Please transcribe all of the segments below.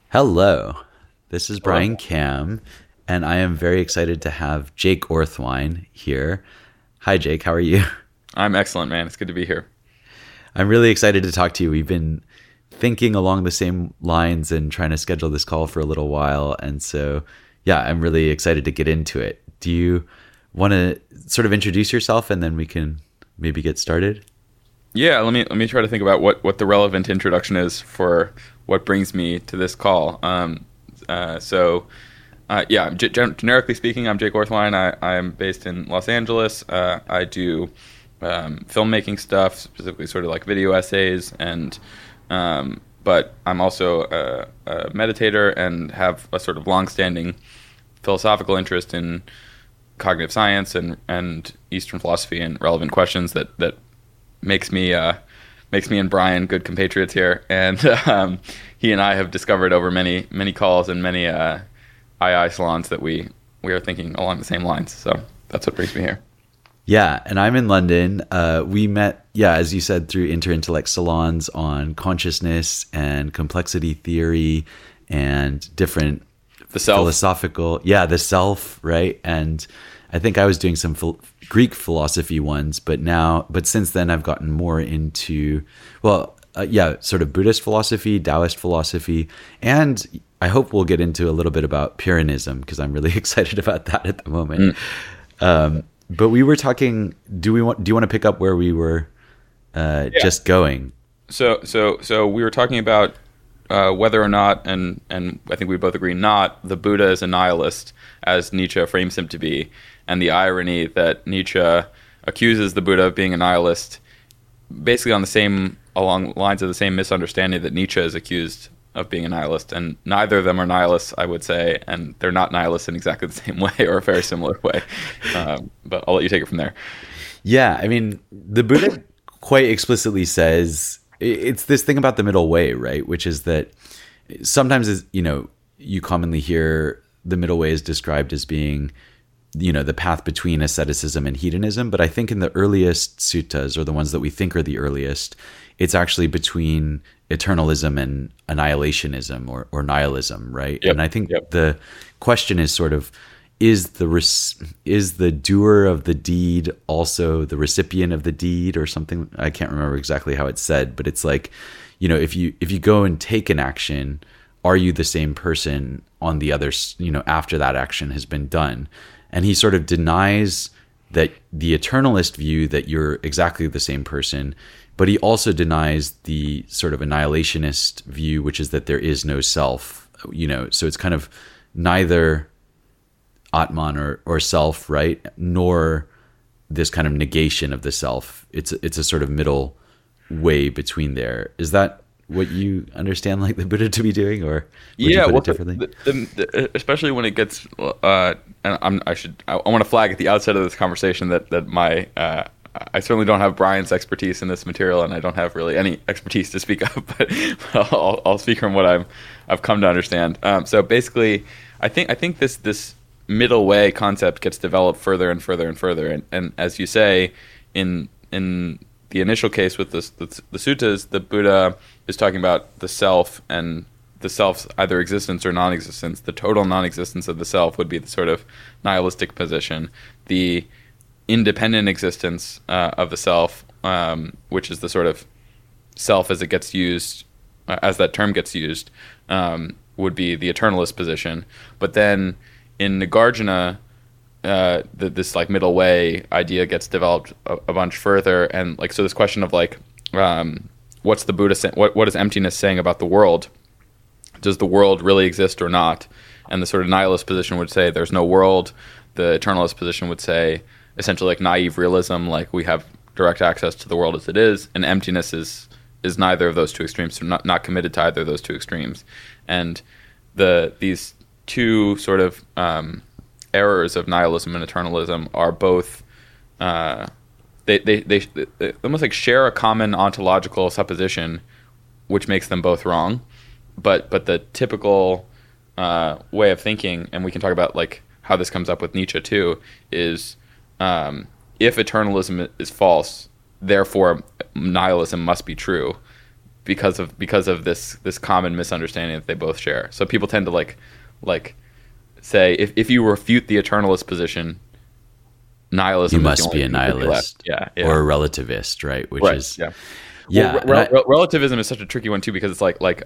Hello, this is Brian Hello. Cam, and I am very excited to have Jake Orthwine here. Hi, Jake. How are you? I'm excellent, man. It's good to be here. I'm really excited to talk to you. We've been thinking along the same lines and trying to schedule this call for a little while. And so, yeah, I'm really excited to get into it. Do you want to sort of introduce yourself and then we can maybe get started? Yeah, let me try to think about what the relevant introduction is for what brings me to this call. Generically speaking, I'm Jake Orthwine. I'm based in Los Angeles. I do filmmaking stuff, specifically sort of like video essays, and but I'm also a meditator and have a sort of longstanding philosophical interest in cognitive science and Eastern philosophy and relevant questions that makes me and Brian good compatriots here, and he and I have discovered over many calls and many II salons that we are thinking along the same lines. So that's what brings me here. Yeah, and I'm in London. We met, as you said, through Interintellect salons on consciousness and complexity theory and different The self. philosophical, the self, right? And I think I was doing some Greek philosophy ones, but since then I've gotten more into, sort of Buddhist philosophy, Taoist philosophy, and I hope we'll get into a little bit about Pyrrhonism because I'm really excited about that at the moment. But we were talking. Do you want to pick up where we were just going? So we were talking about whether or not, and I think we both agree not, the Buddha is a nihilist, as Nietzsche frames him to be, and the irony that Nietzsche accuses the Buddha of being a nihilist, basically along lines of the same misunderstanding that Nietzsche is accused of being a nihilist, and neither of them are nihilists, I would say, and they're not nihilists in exactly the same way or a very similar way. But I'll let you take it from there. Yeah, I mean, the Buddha quite explicitly says it's this thing about the middle way, right? Which is that sometimes, you commonly hear the middle way is described as being, the path between asceticism and hedonism. But I think in the earliest suttas, or the ones that we think are the earliest, it's actually between eternalism and annihilationism or nihilism, right? Yep. And I think the question is sort of, is the doer of the deed also the recipient of the deed or something? I can't remember exactly how it's said, but it's like, if you go and take an action, are you the same person on the other, after that action has been done? And he sort of denies that the eternalist view that you're exactly the same person, but he also denies the sort of annihilationist view, which is that there is no self, so it's kind of neither Atman or self, right? Nor this kind of negation of the self. It's a sort of middle way between there. Is that what you understand like the Buddha to be doing, or would you put it differently? Especially when it gets, and I want to flag at the outset of this conversation that my I certainly don't have Brian's expertise in this material, and I don't have really any expertise to speak of, but I'll speak from what I've come to understand. So basically, I think this middle way concept gets developed further and further and further, and as you say, in the initial case with the suttas, the Buddha is talking about the self and the self's either existence or non-existence. The total non-existence of the self would be the sort of nihilistic position. The independent existence of the self, which is the sort of self as it gets used, as that term gets used, would be the eternalist position. But then in Nagarjuna, this like middle way idea gets developed a bunch further, and like so this question of like what's the Buddha what is emptiness saying about the world? Does the world really exist or not? And the sort of nihilist position would say there's no world. The eternalist position would say essentially like naive realism, like we have direct access to the world as it is, and emptiness is neither of those two extremes, so not committed to either of those two extremes. And these two sort of errors of nihilism and eternalism are both they almost like share a common ontological supposition, which makes them both wrong. But the typical way of thinking, and we can talk about like how this comes up with Nietzsche too, is if eternalism is false, therefore nihilism must be true. because of this common misunderstanding that they both share. So people tend to like say if you refute the eternalist position, nihilism You is the must only be a thing that can be nihilist, left. or a relativist, right? Which Right, is yeah. yeah. Well, relativism is such a tricky one too, because it's like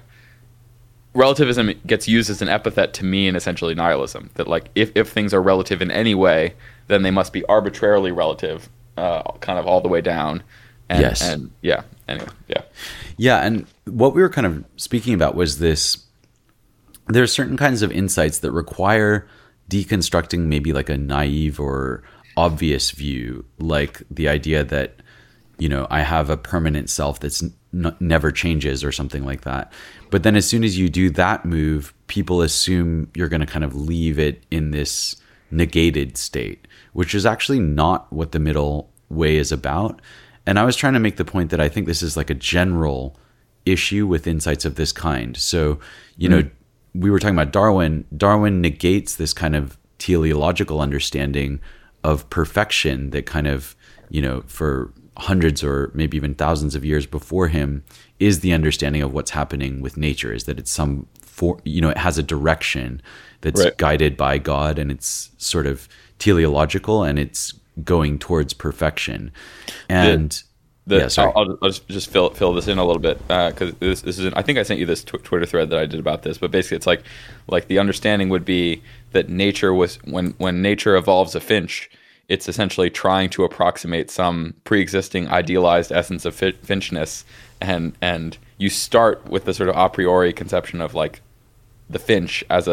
relativism gets used as an epithet to mean essentially nihilism. That like if things are relative in any way, then they must be arbitrarily relative, kind of all the way down. And, Yes. And yeah. Anyway. Yeah. Yeah, and what we were kind of speaking about was this. There are certain kinds of insights that require deconstructing maybe like a naive or obvious view, like the idea that, you know, I have a permanent self that's never changes or something like that. But then as soon as you do that move, people assume you're going to kind of leave it in this negated state, which is actually not what the middle way is about. And I was trying to make the point that I think this is like a general issue with insights of this kind. So, you know, we were talking about Darwin. Darwin negates this kind of teleological understanding of perfection that kind of, you know, for hundreds or maybe even thousands of years before him is the understanding of what's happening with nature, is that it's it has a direction that's Right. guided by God, and it's sort of teleological and it's going towards perfection. And sorry. I'll just fill this in a little bit, because this is I think I sent you this Twitter thread that I did about this, but basically it's like the understanding would be that nature was when nature evolves a finch, it's essentially trying to approximate some pre-existing idealized essence of finchness, and you start with the sort of a priori conception of like the finch as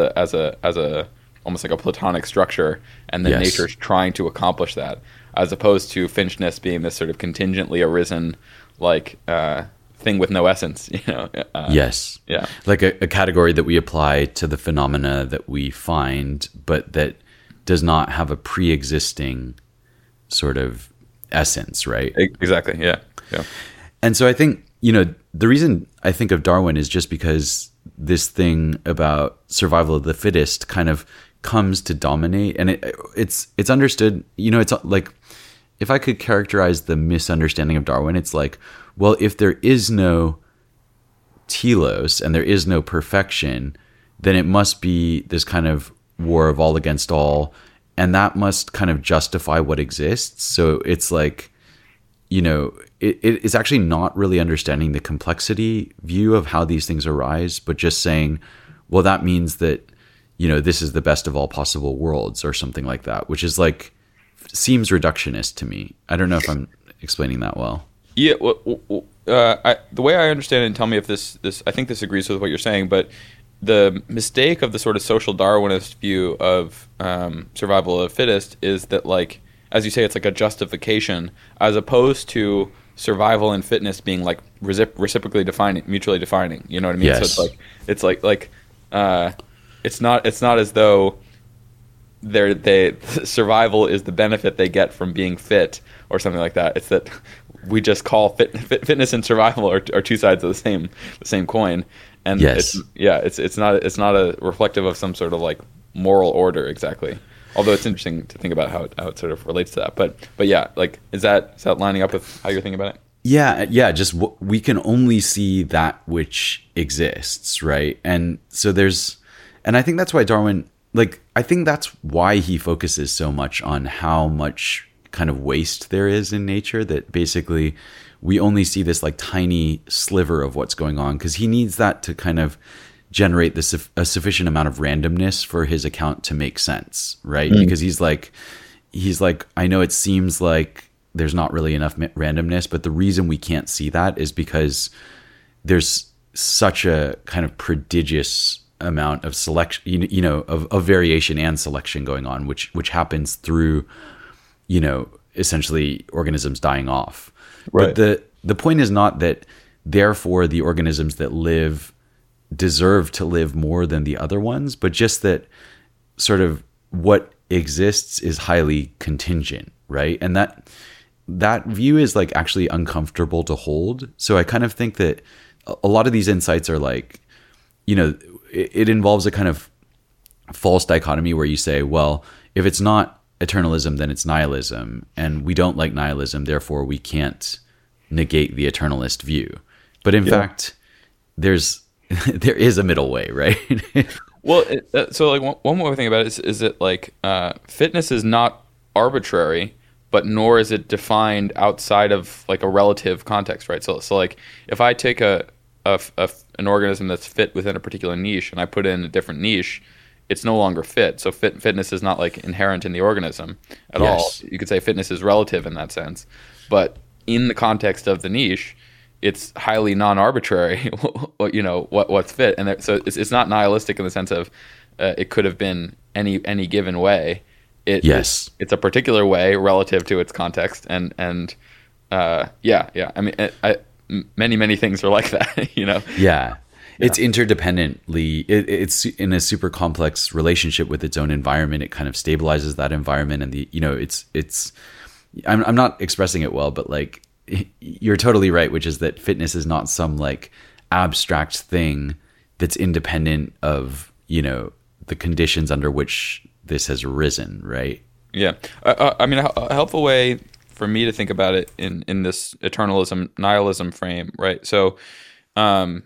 a almost like a platonic structure, and then Yes. nature's trying to accomplish that, as opposed to finchness being this sort of contingently arisen like thing with no essence, you know. Yes. Yeah. Like a category that we apply to the phenomena that we find, but that does not have a pre-existing sort of essence, right? Exactly. Yeah. Yeah. And so I think, you know, the reason I think of Darwin is just because this thing about survival of the fittest kind of comes to dominate, and it's understood, you know, it's like, if I could characterize the misunderstanding of Darwin, it's like, well, if there is no telos and there is no perfection, then it must be this kind of war of all against all, and that must kind of justify what exists. So it's like, you know, it's actually not really understanding the complexity view of how these things arise, but just saying, well, that means that, you know, this is the best of all possible worlds or something like that, which is like, seems reductionist to me. I don't know if I'm explaining that well. Yeah. The way I understand it, and tell me if this I think this agrees with what you're saying, but the mistake of the sort of social Darwinist view of survival of the fittest is that, like, as you say, it's like a justification, as opposed to survival and fitness being like reciprocally defining, mutually defining. You know what I mean? Yes. So it's not as though survival is the benefit they get from being fit or something like that. It's that we just call fitness and survival are two sides of the same coin. And Yes. it's not a reflective of some sort of like moral order exactly. Although it's interesting to think about how it sort of relates to that. But yeah, like is that lining up with how you're thinking about it? Yeah. Just we can only see that which exists, right? And so and I think that's why Darwin, like, I think that's why he focuses so much on how much kind of waste there is in nature, that basically we only see this like tiny sliver of what's going on, because he needs that to kind of generate a sufficient amount of randomness for his account to make sense, right? Because he's like, I know it seems like there's not really enough randomness, but the reason we can't see that is because there's such a kind of prodigious amount of selection, you know, of variation and selection going on, which happens through, you know, essentially organisms dying off. Right. But the point is not that therefore the organisms that live deserve to live more than the other ones, but just that sort of what exists is highly contingent, right? And that view is like actually uncomfortable to hold. So I kind of think that a lot of these insights are like, you know, it involves a kind of false dichotomy where you say, well, if it's not eternalism, then it's nihilism, and we don't like nihilism, therefore we can't negate the eternalist view. But in fact, there's there is a middle way, right? Well, so like one more thing about it is that like fitness is not arbitrary, but nor is it defined outside of like a relative context, right? So like if I take an organism that's fit within a particular niche and I put it in a different niche, it's no longer fit. So fitness is not like inherent in the organism at all. You could say fitness is relative in that sense, but in the context of the niche, it's highly non-arbitrary, you know, what's fit, and so it's not nihilistic in the sense of it could have been any given way. It's a particular way relative to its context, and yeah. I mean, many things are like that, you know. Yeah. It's interdependently. It's in a super complex relationship with its own environment. It kind of stabilizes that environment, and it's. I'm not expressing it well, but like. You're totally right, which is that fitness is not some like abstract thing that's independent of, you know, the conditions under which this has arisen, right? Yeah. I mean, a helpful way for me to think about it in this eternalism, nihilism frame, right? So one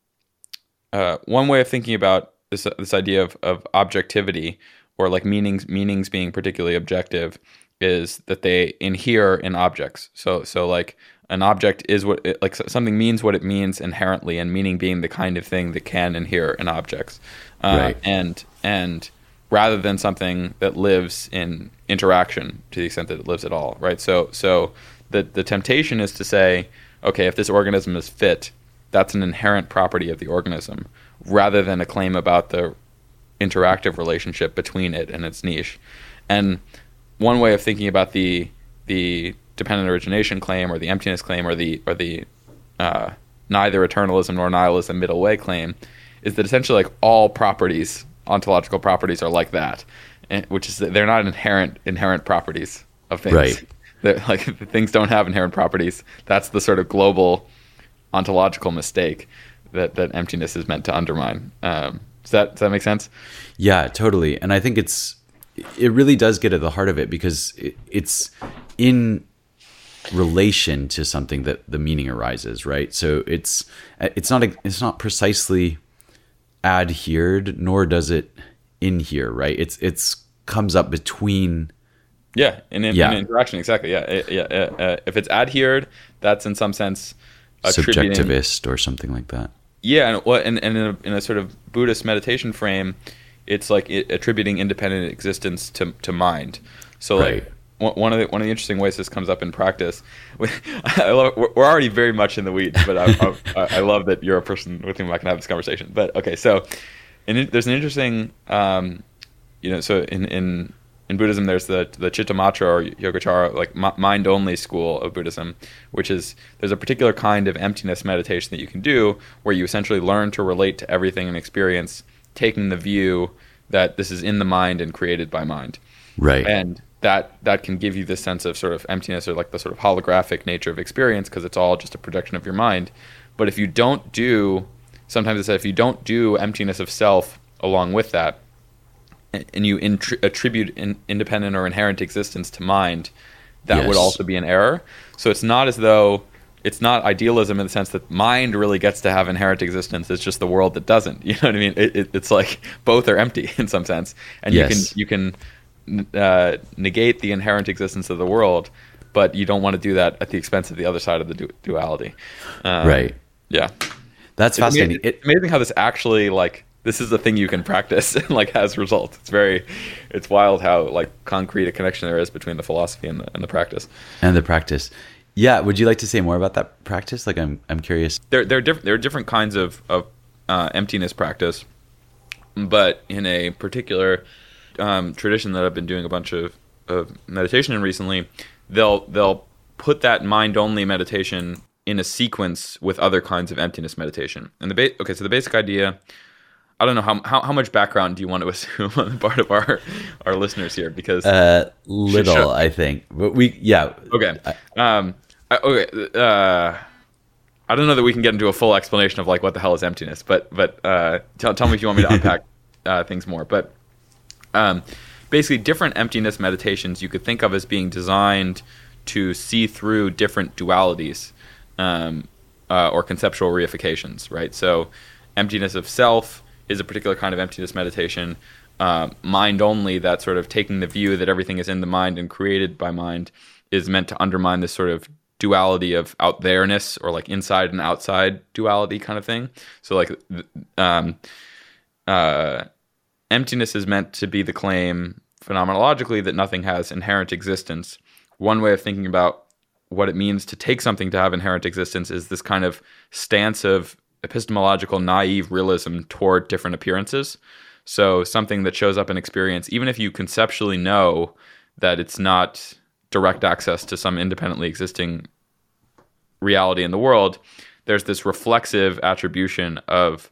way of thinking about this idea of objectivity or like meanings being particularly objective is that they inhere in objects. So like an object is like something means what it means inherently, and meaning being the kind of thing that can inhere in objects. Right. And rather than something that lives in interaction to the extent that it lives at all, right? So the temptation is to say, okay, if this organism is fit, that's an inherent property of the organism, rather than a claim about the interactive relationship between it and its niche. And one way of thinking about the dependent origination claim or the emptiness claim or the neither eternalism nor nihilism middle way claim is that essentially like all properties, ontological properties, are like that, which is that they're not inherent properties of things. Right. Like things don't have inherent properties. That's the sort of global ontological mistake that emptiness is meant to undermine. Does that make sense? Yeah, totally. And I think it really does get at the heart of it, because it's in relation to something that the meaning arises, right? So it's not precisely adhered, nor does it inhere, right? It's comes up between. Yeah, in interaction, exactly. Yeah. If it's adhered, that's in some sense subjectivist or something like that. Yeah, and in a sort of Buddhist meditation frame, it's like attributing independent existence to mind. So right. Like one of the interesting ways this comes up in practice. We're already very much in the weeds, but I love that you're a person with whom I can have this conversation. But okay, so there's an interesting, so in Buddhism, there's the Chittamatra or Yogacara, like mind only school of Buddhism, which is there's a particular kind of emptiness meditation that you can do where you essentially learn to relate to everything in experience, taking the view that this is in the mind and created by mind. Right. And that can give you this sense of sort of emptiness or like the sort of holographic nature of experience because it's all just a projection of your mind. But if you don't do, sometimes it's that if you don't do emptiness of self along with that, and you attribute independent or inherent existence to mind, that would also be an error. So it's not as though it's not idealism in the sense that mind really gets to have inherent existence. It's just the world that doesn't. You know what I mean? It's like both are empty in some sense, and you can negate the inherent existence of the world, but you don't want to do that at the expense of the other side of the duality. Right. Yeah. That's fascinating. It's amazing how this actually this is a thing you can practice and has results. It's wild how concrete a connection there is between the philosophy and the practice. And the practice. Yeah. Would you like to say more about that practice? I'm curious. There are different kinds of emptiness practice, but in a particular tradition that I've been doing a bunch of meditation in recently, they'll put that mind only meditation in a sequence with other kinds of emptiness meditation. And so the basic idea, I don't know how much background do you want to assume on the part of our listeners here, because little, I think, but okay. I don't know that we can get into a full explanation of what the hell is emptiness, but tell me if you want me to unpack things more. But basically, different emptiness meditations you could think of as being designed to see through different dualities. or conceptual reifications, right? So emptiness of self is a particular kind of emptiness meditation. Mind only, that sort of taking the view that everything is in the mind and created by mind, is meant to undermine this sort of duality of out there-ness, or like inside and outside duality kind of thing. So like emptiness is meant to be the claim phenomenologically that nothing has inherent existence. One way of thinking about what it means to take something to have inherent existence is this kind of stance of epistemological naive realism toward different appearances. So something that shows up in experience, even if you conceptually know that it's not direct access to some independently existing reality in the world, there's this reflexive attribution of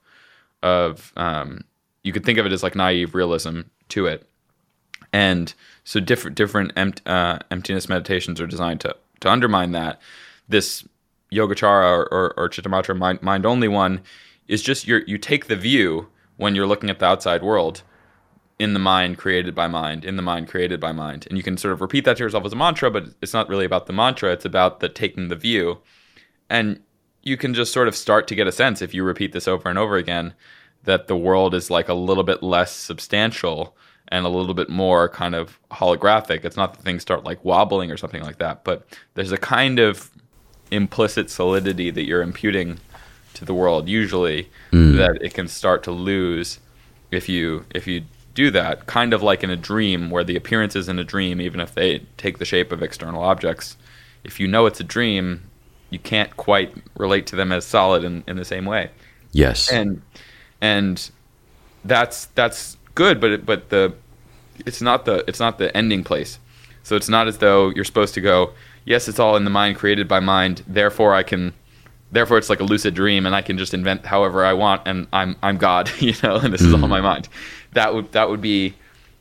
you could think of it as like naive realism to it. And so different emptiness meditations are designed to undermine that. This Yogacara or Chittamatra mind only one is just you take the view when you're looking at the outside world in the mind created by mind, in the mind created by mind. And you can sort of repeat that to yourself as a mantra, but it's not really about the mantra, it's about the taking the view. And you can just sort of start to get a sense, if you repeat this over and over again, that the world is like a little bit less substantial and a little bit more kind of holographic. It's not that things start like wobbling or something like that, but there's a kind of implicit solidity that you're imputing to the world usually that it can start to lose if you do that, kind of like in a dream where the appearances in a dream, even if they take the shape of external objects, if you know it's a dream, you can't quite relate to them as solid in the same way. Yes. And that's good, but it's not the ending place. So it's not as though you're supposed to go, yes, it's all in the mind created by mind, therefore it's like a lucid dream and I can just invent however I want and I'm God, and this is all my mind. That would be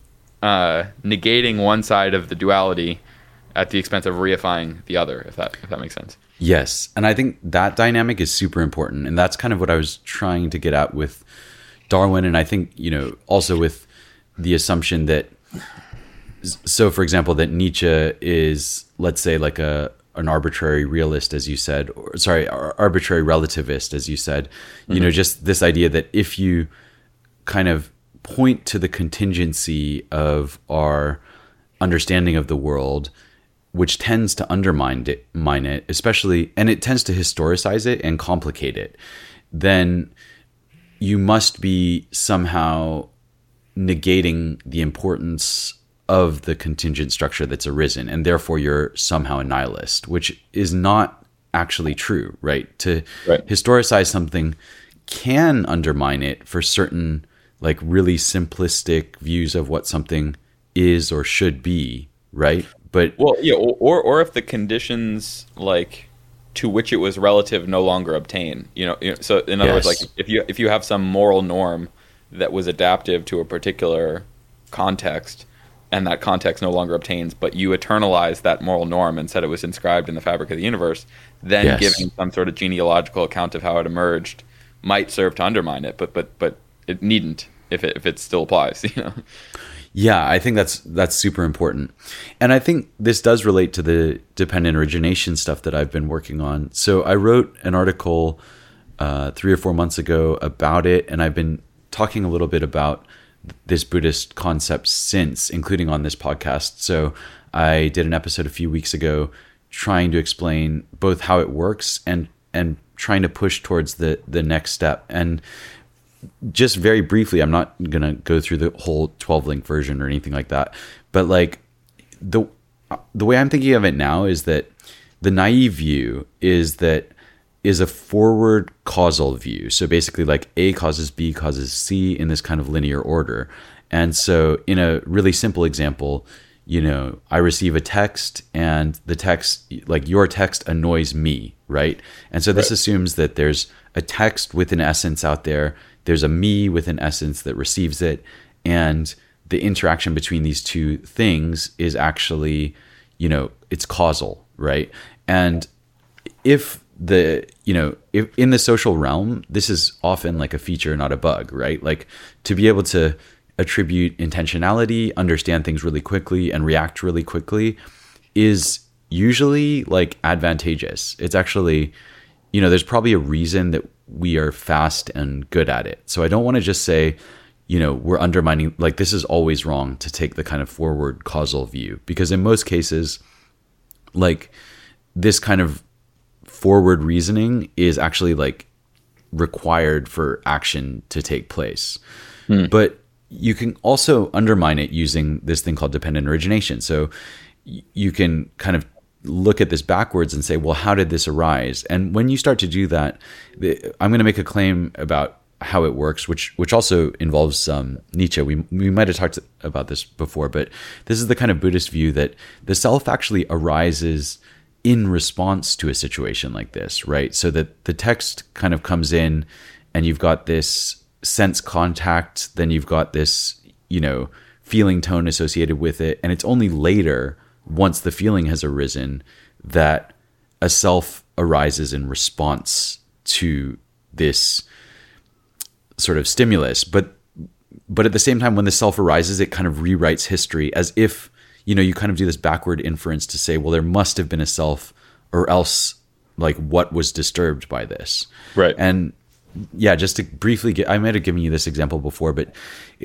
negating one side of the duality at the expense of reifying the other, if that makes sense. Yes. And I think that dynamic is super important. And that's kind of what I was trying to get at with Darwin. And I think, also with the assumption that, so for example, that Nietzsche is, let's say, like an arbitrary realist, as you said, arbitrary relativist, as you said, just this idea that if you kind of point to the contingency of our understanding of the world, which tends to undermine it, especially, and it tends to historicize it and complicate it, then you must be somehow negating the importance of the contingent structure that's arisen, and therefore you're somehow a nihilist, which is not actually true, right? To historicize something can undermine it for certain, like, really simplistic views of what something is or should be, right? But or if the conditions like to which it was relative no longer obtain, so in other words, like if you have some moral norm that was adaptive to a particular context and that context no longer obtains, but you eternalize that moral norm and said it was inscribed in the fabric of the universe, then giving some sort of genealogical account of how it emerged might serve to undermine it, but it needn't if it still applies, Yeah, I think that's super important. And I think this does relate to the dependent origination stuff that I've been working on. So I wrote an article 3 or 4 months ago about it, and I've been talking a little bit about this Buddhist concept since, including on this podcast. So I did an episode a few weeks ago trying to explain both how it works and trying to push towards the next step. And just very briefly, I'm not going to go through the whole 12-link version or anything like that, but like the way I'm thinking of it now is that the naive view is a forward causal view. So basically, like, A causes B causes C in this kind of linear order. And so in a really simple example, I receive a text, and the text, like your text, annoys me, right? And so this assumes that there's a text with an essence out there, there's a me with an essence that receives it, and the interaction between these two things is actually, it's causal, right? And if in the social realm, this is often like a feature, not a bug, right? Like, to be able to attribute intentionality, understand things really quickly, and react really quickly is usually like advantageous. It's actually there's probably a reason that we are fast and good at it. So I don't want to just say, we're undermining, like, this is always wrong to take the kind of forward causal view, because in most cases, like, this kind of forward reasoning is actually like required for action to take place. But you can also undermine it using this thing called dependent origination. So you can kind of look at this backwards and say, well, how did this arise? And when you start to do that, I'm going to make a claim about how it works, which also involves Nietzsche. We might have talked about this before, but this is the kind of Buddhist view that the self actually arises in response to a situation like this, right? So that the text kind of comes in and you've got this sense contact, then you've got this, feeling tone associated with it. And it's only later, once the feeling has arisen, that a self arises in response to this sort of stimulus. But at the same time, when the self arises, it kind of rewrites history, as if, you kind of do this backward inference to say, well, there must have been a self, or else, like, what was disturbed by this? Right. And yeah, just to briefly I might have given you this example before, but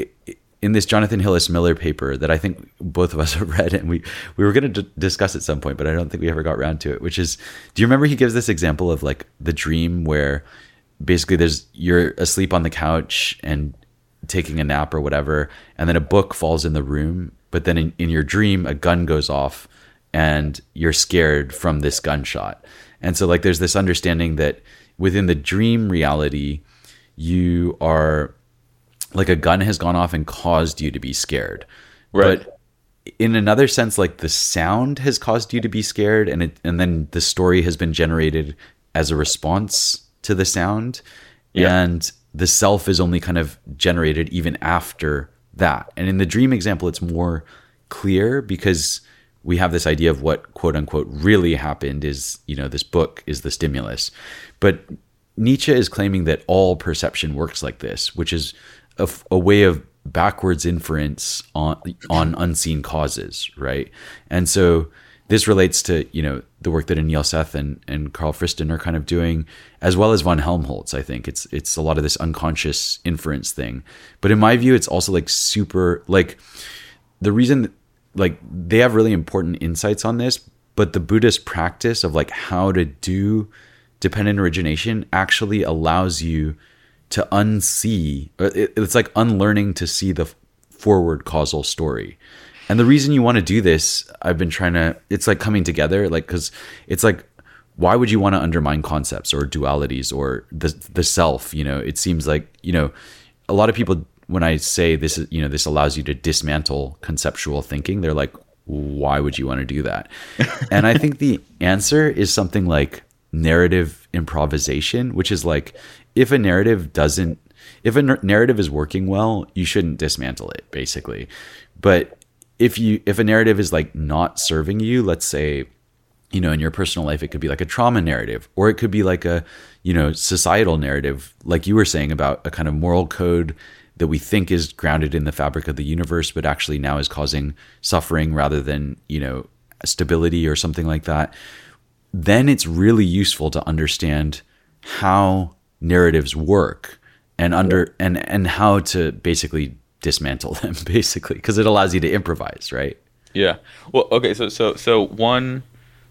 in this Jonathan Hillis Miller paper that I think both of us have read, and we were going to discuss at some point, but I don't think we ever got around to it, which is, do you remember he gives this example of like the dream where basically you're asleep on the couch and taking a nap or whatever, and then a book falls in the room, but then in your dream, a gun goes off and you're scared from this gunshot. And so like there's this understanding that within the dream reality, you are like, a gun has gone off and caused you to be scared. Right. But in another sense, like the sound has caused you to be scared, and then the story has been generated as a response to the sound. Yeah. And the self is only kind of generated even after that. And in the dream example, it's more clear because we have this idea of what quote unquote really happened is, this book is the stimulus. But Nietzsche is claiming that all perception works like this, which is a way of backwards inference on unseen causes, right? And so this relates to, the work that Emil Seth and Carl Friston are kind of doing, as well as von Helmholtz. I think it's a lot of this unconscious inference thing. But in my view, it's also like super, like, the reason that, like, they have really important insights on this, but the Buddhist practice of like how to do dependent origination actually allows you to unsee, it's like unlearning to see the forward causal story. And the reason you want to do this, it's like coming together, like, because it's like, why would you want to undermine concepts or dualities or the self? It seems like, a lot of people, when I say this is, this allows you to dismantle conceptual thinking, they're like, why would you want to do that? And I think the answer is something like narrative improvisation, which is like, if a narrative is working well, you shouldn't dismantle it, basically. But if a narrative is like not serving you, let's say, in your personal life, it could be like a trauma narrative, or it could be like a, societal narrative, like you were saying about a kind of moral code that we think is grounded in the fabric of the universe, but actually now is causing suffering rather than, stability or something like that. Then it's really useful to understand how narratives work and how to basically dismantle them, basically, because it allows you to improvise, right? Yeah. Well, okay. So one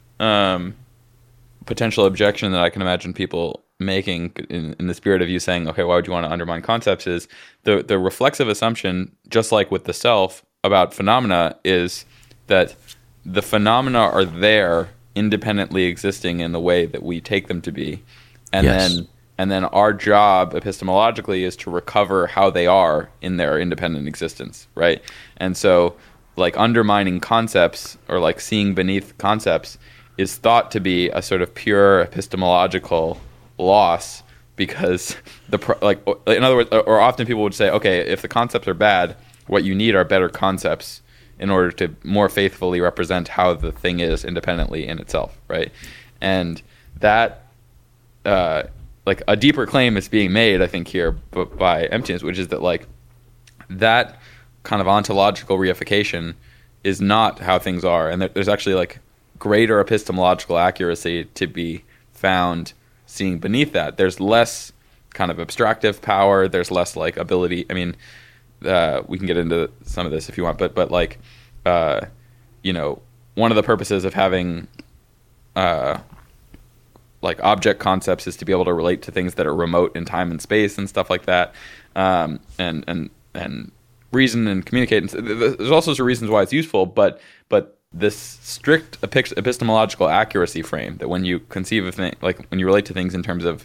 potential objection that I can imagine people making in the spirit of you saying, okay, why would you want to undermine concepts, is the reflexive assumption, just like with the self, about phenomena, is that the phenomena are there independently existing in the way that we take them to be. And yes. then our job epistemologically is to recover how they are in their independent existence, right? And so like undermining concepts or like seeing beneath concepts is thought to be a sort of pure epistemological loss, because in other words, or often people would say, okay, if the concepts are bad, what you need are better concepts in order to more faithfully represent how the thing is independently in itself, right? And that like a deeper claim is being made, I think, here by Emptiness, which is that like that kind of ontological reification is not how things are, and there's actually like greater epistemological accuracy to be found seeing beneath that. There's less kind of abstractive power. There's less like ability. I mean, we can get into some of this if you want, but like, you know, one of the purposes of having like object concepts is to be able to relate to things that are remote in time and space and stuff like that, and reason and communicate. And there's all sorts of reasons why it's useful, but this strict epistemological accuracy frame that when you conceive of things, like when you relate to things in terms of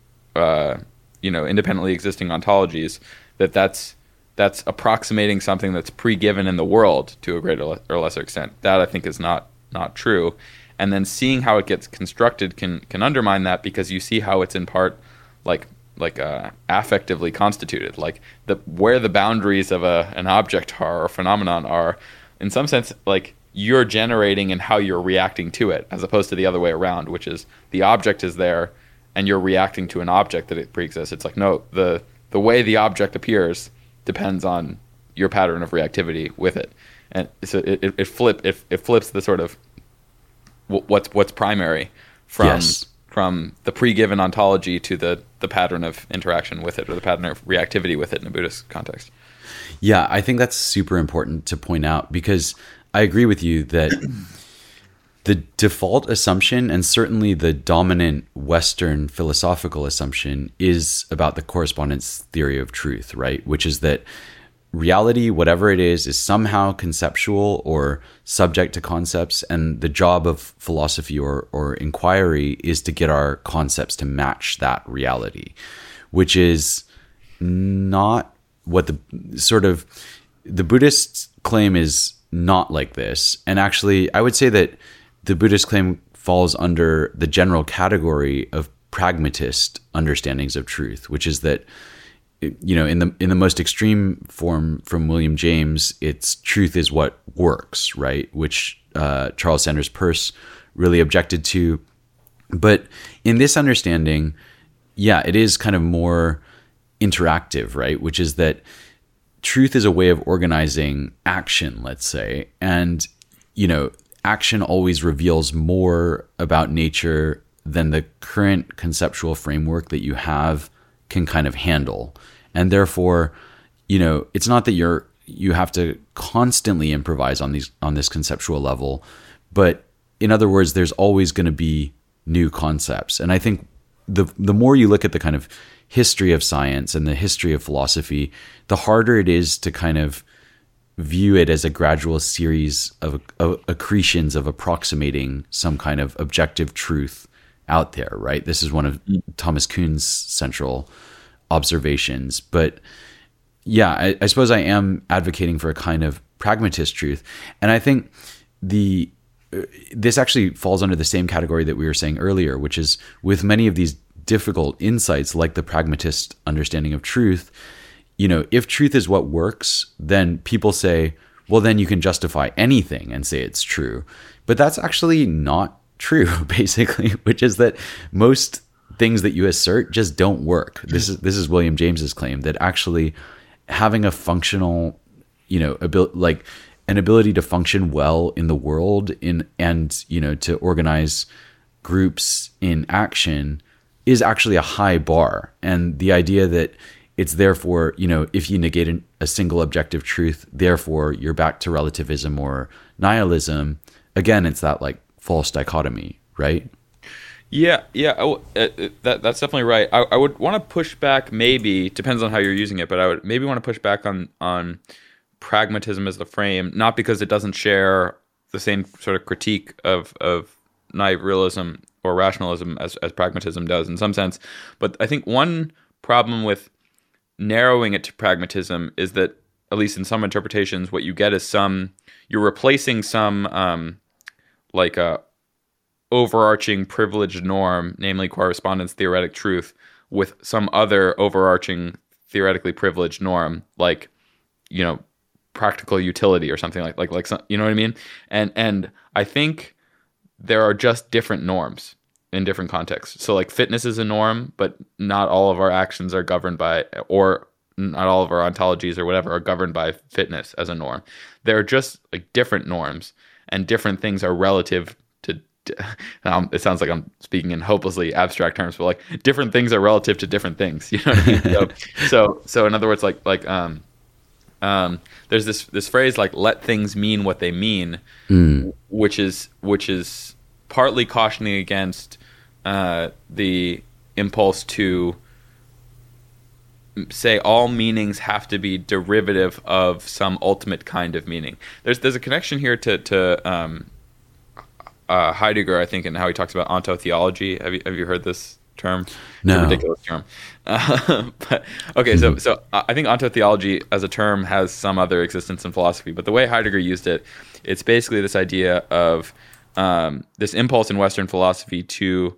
you know, independently existing ontologies, that's approximating something that's pre-given in the world to a greater or lesser extent. That I think is not true. And then seeing how it gets constructed can undermine that, because you see how it's in part like affectively constituted, like where the boundaries of an object are or phenomenon are, in some sense, like you're generating and how you're reacting to it, as opposed to the other way around, which is the object is there and you're reacting to an object that it pre-exists. It's like, no, the way the object appears depends on your pattern of reactivity with it. And so it flips the sort of what's primary from the pre-given ontology to the pattern of interaction with it, or the pattern of reactivity with it in a Buddhist context. Yeah, I think that's super important to point out, because I agree with you that the default assumption, and certainly the dominant Western philosophical assumption, is about the correspondence theory of truth, right? Which is that reality, whatever it is somehow conceptual or subject to concepts, and the job of philosophy or inquiry is to get our concepts to match that reality, which is not what the Buddhist claim is not like this. And actually, I would say that the Buddhist claim falls under the general category of pragmatist understandings of truth, which is that, you know, in the most extreme form from William James, it's truth is what works, right? Which Charles Sanders Peirce really objected to. But in this understanding, yeah, it is kind of more interactive, right? Which is that truth is a way of organizing action, let's say. And, you know, action always reveals more about nature than the current conceptual framework that you have can kind of handle. And therefore, you know, it's not that you have to constantly improvise on this conceptual level, but in other words, there's always going to be new concepts. And I think the more you look at the kind of history of science and the history of philosophy, the harder it is to kind of view it as a gradual series of accretions of approximating some kind of objective truth out there, right? This is one of Thomas Kuhn's central observations. But yeah, I suppose I am advocating for a kind of pragmatist truth. And I think this actually falls under the same category that we were saying earlier, which is with many of these difficult insights, like the pragmatist understanding of truth, you know, if truth is what works, then people say, well, then you can justify anything and say it's true. But that's actually not true, basically, which is that most things that you assert just don't work. This is William James's claim, that actually having a functional, you know, like an ability to function well in the world and you know, to organize groups in action is actually a high bar. And the idea that it's therefore, you know, if you negate a single objective truth, therefore you're back to relativism or nihilism. Again, it's that like false dichotomy, right? Yeah. That's definitely right. I would want to push back, maybe, depends on how you're using it, but I would maybe want to push back on pragmatism as the frame, not because it doesn't share the same sort of critique of naive realism or rationalism as pragmatism does in some sense. But I think one problem with narrowing it to pragmatism is that, at least in some interpretations, what you get is you're replacing some like a overarching privileged norm, namely correspondence theoretic truth, with some other overarching theoretically privileged norm, like, you know, practical utility or something like some, you know what I mean? And I think there are just different norms in different contexts. So like fitness is a norm, but not all of our actions are governed by, or not all of our ontologies or whatever are governed by fitness as a norm. There are just like different norms, and different things are relative to it sounds like I'm speaking in hopelessly abstract terms, but like different things are relative to different things. You know what I mean? So in other words, there's this phrase like "let things mean what they mean," which is partly cautioning against the impulse to say all meanings have to be derivative of some ultimate kind of meaning. There's a connection here to Heidegger, I think, and how he talks about ontotheology. Have you heard this term? No. It's a ridiculous term. But okay, so I think ontotheology as a term has some other existence in philosophy, but the way Heidegger used it, it's basically this idea of this impulse in Western philosophy to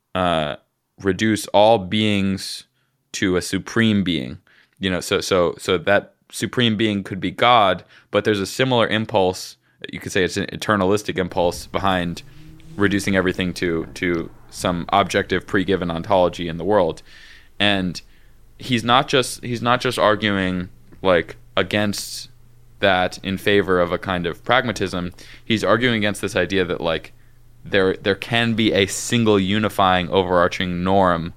reduce all beings to a supreme being. You know, so that supreme being could be God, but there's a similar impulse. You could say it's an eternalistic impulse behind reducing everything to some objective pre-given ontology in the world. And he's not just arguing like against that in favor of a kind of pragmatism. He's arguing against this idea that like there can be a single unifying overarching norm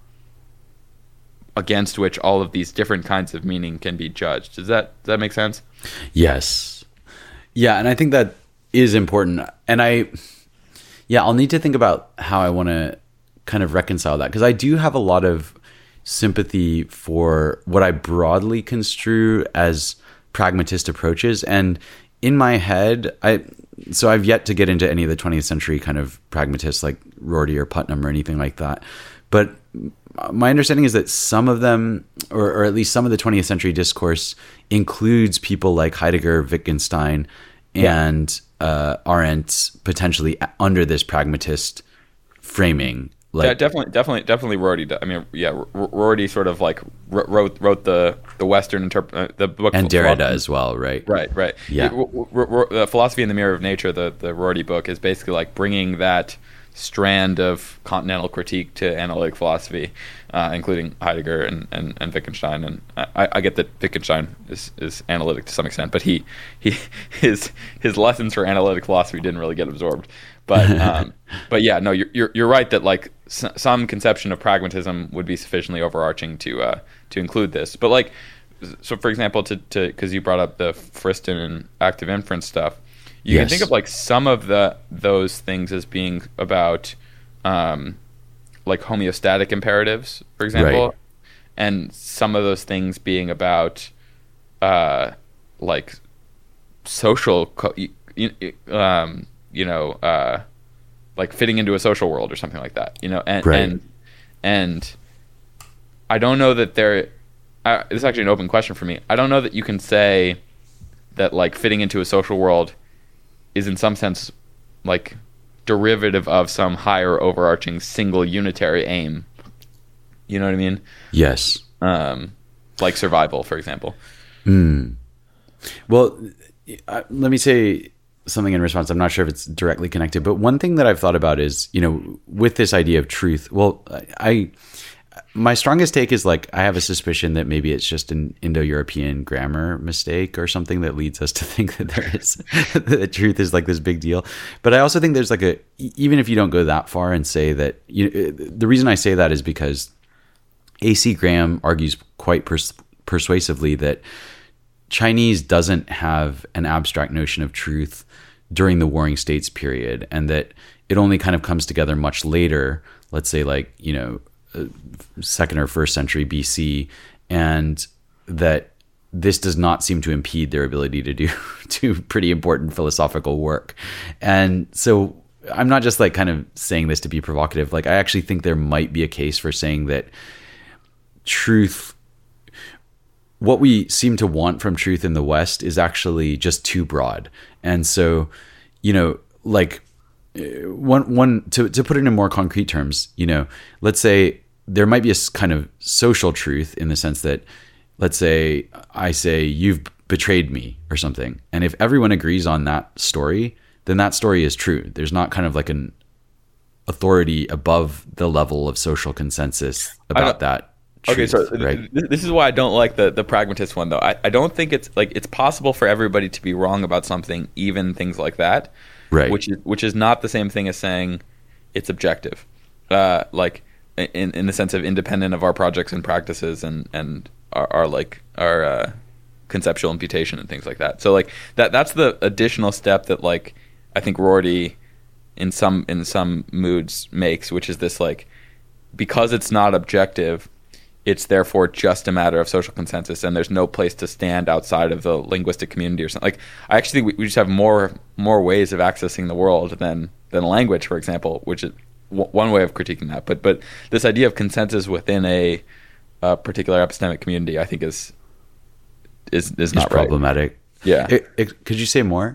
against which all of these different kinds of meaning can be judged. Does that make sense? Yes. Yeah, and I think that is important. And I'll need to think about how I want to kind of reconcile that, because I do have a lot of sympathy for what I broadly construe as pragmatist approaches. And in my head, I've yet to get into any of the 20th century kind of pragmatists like Rorty or Putnam or anything like that. But my understanding is that some of them, or at least some of the 20th century discourse, includes people like Heidegger, Wittgenstein, and Arendt potentially under this pragmatist framing. Like, definitely Rorty. I mean, yeah, Rorty sort of like wrote the Western the book, and Derrida as well, right? Right. Yeah, Philosophy in the Mirror of Nature, the Rorty book, is basically like bringing that strand of continental critique to analytic philosophy, including Heidegger and Wittgenstein. And I get that Wittgenstein is analytic to some extent, but his lessons for analytic philosophy didn't really get absorbed. But yeah, no, you're right that like some conception of pragmatism would be sufficiently overarching to include this. But like, so for example, because you brought up the Friston and active inference stuff. You can think of like some of those things as being about like homeostatic imperatives, for example, right. And some of those things being about like social, like fitting into a social world or something like that, you know, and I don't know that this is actually an open question for me. I don't know that you can say that like fitting into a social world is in some sense like derivative of some higher overarching single unitary aim. You know what I mean? Yes. Like survival, for example. Well, let me say something in response. I'm not sure if it's directly connected, but one thing that I've thought about is, you know, with this idea of truth, well, my strongest take is like, I have a suspicion that maybe it's just an Indo-European grammar mistake or something that leads us to think that that truth is like this big deal. But I also think there's like even if you don't go that far and say that, the reason I say that is because A.C. Graham argues quite persuasively that Chinese doesn't have an abstract notion of truth during the Warring States period, and that it only kind of comes together much later, let's say like, you know, 2nd or 1st century BC, and that this does not seem to impede their ability to do pretty important philosophical work. And so I'm not just like kind of saying this to be provocative. Like, I actually think there might be a case for saying that truth, what we seem to want from truth in the West, is actually just too broad. And so, you know, like, to put it in more concrete terms, you know, let's say there might be a kind of social truth in the sense that, let's say I say you've betrayed me or something, and if everyone agrees on that story, then that story is true. There's not kind of like an authority above the level of social consensus about that truth. Okay, so right? This is why I don't like the pragmatist one, though. I don't think it's like it's possible for everybody to be wrong about something, even things like that. Right. Which is not the same thing as saying it's objective, like in the sense of independent of our projects and practices and our conceptual imputation and things like that. So like that's the additional step that like I think Rorty in some moods makes, which is this like, because it's not objective, it's therefore just a matter of social consensus, and there's no place to stand outside of the linguistic community or something. Like, I actually think we just have more ways of accessing the world than language, for example, which is one way of critiquing that. But this idea of consensus within a particular epistemic community, I think is not problematic. Right. Yeah. Could you say more?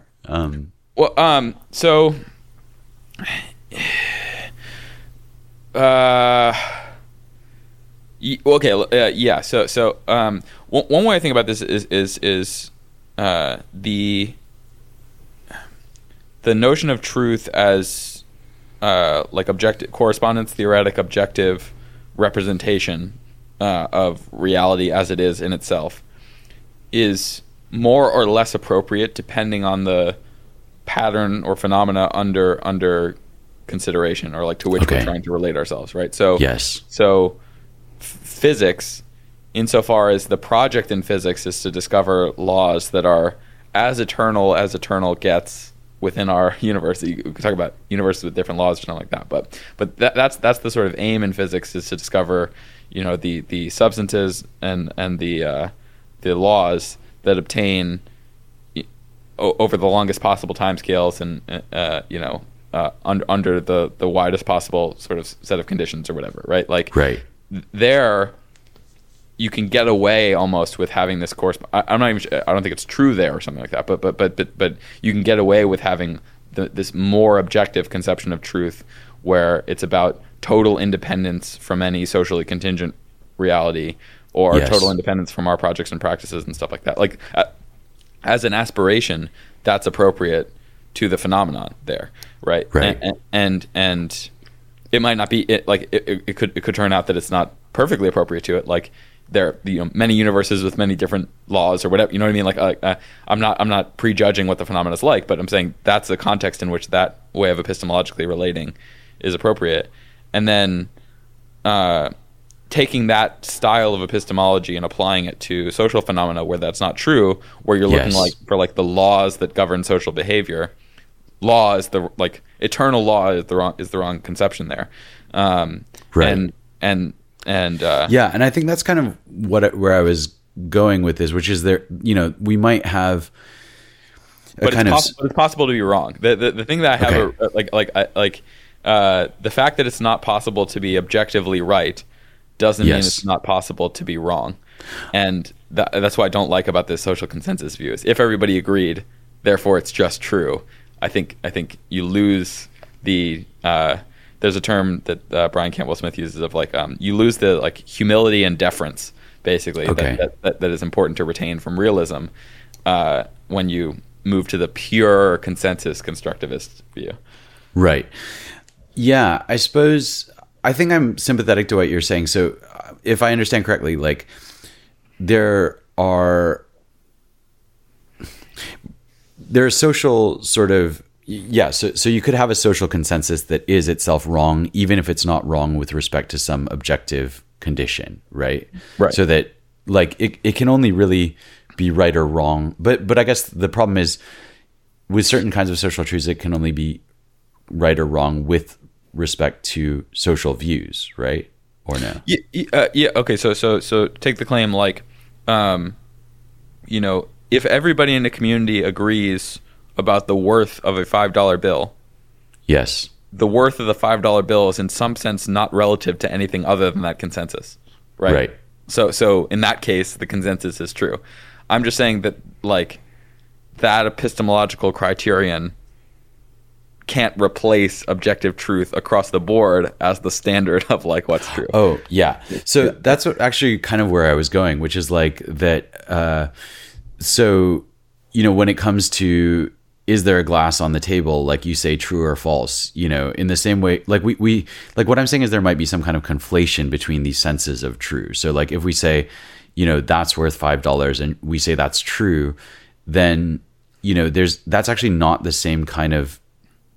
So. Okay. Yeah. So one way I think about this is the notion of truth as like objective correspondence theoretic objective representation of reality as it is in itself is more or less appropriate depending on the pattern or phenomena under consideration, or like to which we're trying to relate ourselves, right? So yes. So physics, insofar as the project in physics is to discover laws that are as eternal gets within our universe. You could talk about universes with different laws or something like that, but that's the sort of aim in physics, is to discover, the substances and the laws that obtain over the longest possible timescales and under the widest possible sort of set of conditions or whatever, right? Like, right. There, you can get away almost with having this course. I'm not even. I don't think it's true there or something like that. But you can get away with having this more objective conception of truth, where it's about total independence from any socially contingent reality, or yes. total independence from our projects and practices and stuff like that. Like, as an aspiration, that's appropriate to the phenomenon there, right? Right. And it might not be it. Like it could turn out that it's not perfectly appropriate to it. Like, there are many universes with many different laws or whatever. You know what I mean? Like I'm not prejudging what the phenomenon is like, but I'm saying that's the context in which that way of epistemologically relating is appropriate. And then taking that style of epistemology and applying it to social phenomena where that's not true, where you're looking yes. for the laws that govern social behavior. Law is the eternal law is the wrong conception there. Right. And yeah, and I think that's kind of where I was going with this, which is there, we might have but it's possible to be wrong. The thing that I have the fact that it's not possible to be objectively right doesn't mean it's not possible to be wrong. And that's what I don't like about this social consensus view, is if everybody agreed, therefore it's just true. I think you lose the there's a term that Brian Cantwell Smith uses of you lose the humility and deference, basically, that is important to retain from realism when you move to the pure consensus constructivist view. Right. Yeah, I think I'm sympathetic to what you're saying. So if I understand correctly, there are social sort of, so you could have a social consensus that is itself wrong, even if it's not wrong with respect to some objective condition, right? Right. So that it can only really be right or wrong. But I guess the problem is, with certain kinds of social truths, it can only be right or wrong with respect to social views, right? Or no? Yeah. Okay. So take the claim if everybody in the community agrees about the worth of a $5 bill, yes, the worth of the $5 bill is in some sense not relative to anything other than that consensus, right? Right. So in that case, the consensus is true. I'm just saying that that epistemological criterion can't replace objective truth across the board as the standard of what's true. Oh yeah. So that's what actually kind of where I was going, which is that. So, when it comes to, is there a glass on the table, like you say, true or false, in the same way, we what I'm saying is there might be some kind of conflation between these senses of true. So if we say, that's worth $5 and we say that's true, then, that's actually not the same kind of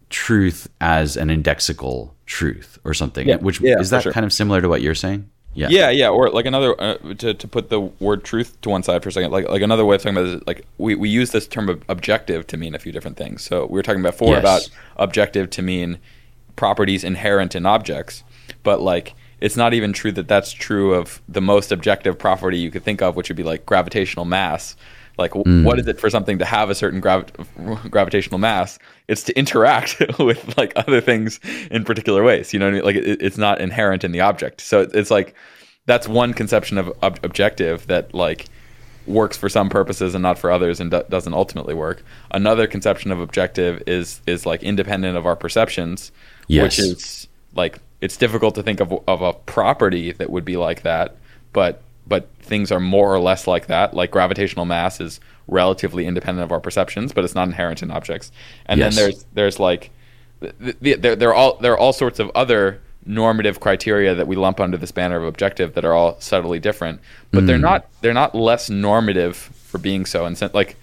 truth as an indexical truth or something, Yeah, which yeah, is that for sure. kind of similar to what you're saying? Yeah. Yeah. Or like another to put the word truth to one side for a second. Like another way of talking about it is like we use this term of objective to mean a few different things. So we were talking before Yes. about objective to mean properties inherent in objects, but like it's not even true that that's true of the most objective property you could think of, which would be like gravitational mass. Like, what is it for something to have a certain gravitational mass? It's to interact with like other things in particular ways. You know what I mean? Like, it's not inherent in the object. So it's like that's one conception of objective that like works for some purposes and not for others, and doesn't ultimately work. Another conception of objective is like independent of our perceptions, Yes. which is like it's difficult to think of a property that would be like that, but things are more or less like that. Like gravitational mass is relatively independent of our perceptions, but it's not inherent in objects. And Yes. then there's like there are all sorts of other normative criteria that we lump under this banner of objective that are all subtly different, but they're not less normative for being so. And like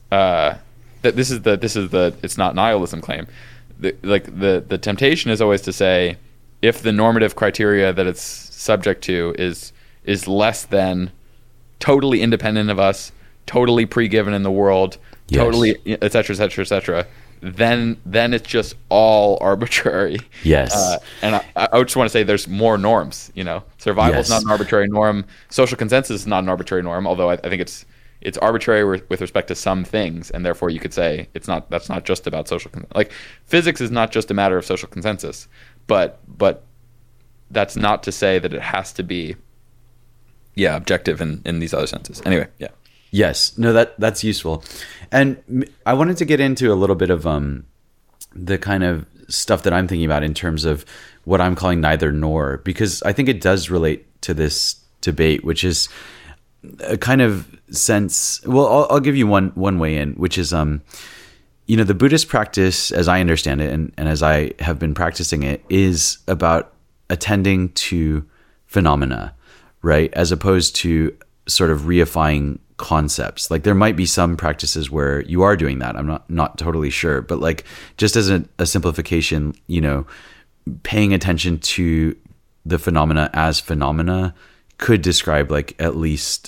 this is the it's not nihilism claim. The temptation is always to say if the normative criteria that it's subject to is less than totally independent of us, totally pre-given in the world, Yes. totally et cetera, then it's just all arbitrary. Yes. And I just want to say there's more norms. You know, survival is Yes. not an arbitrary norm. Social consensus is not an arbitrary norm, although I think it's arbitrary with respect to some things, and therefore you could say that's not just about social like physics is not just a matter of social consensus, but that's not to say that it has to be objective in these other senses. Anyway, yeah. Yes. No, that's useful. And I wanted to get into a little bit of the kind of stuff that I'm thinking about in terms of what I'm calling neither nor, because I think it does relate to this debate, which is a kind of sense. Well, I'll give you one way in, which is the Buddhist practice, as I understand it, and as I have been practicing it, is about attending to phenomena, right? As opposed to sort of reifying concepts. Like there might be some practices where you are doing that. I'm not totally sure, but like just as a simplification, paying attention to the phenomena as phenomena could describe like at least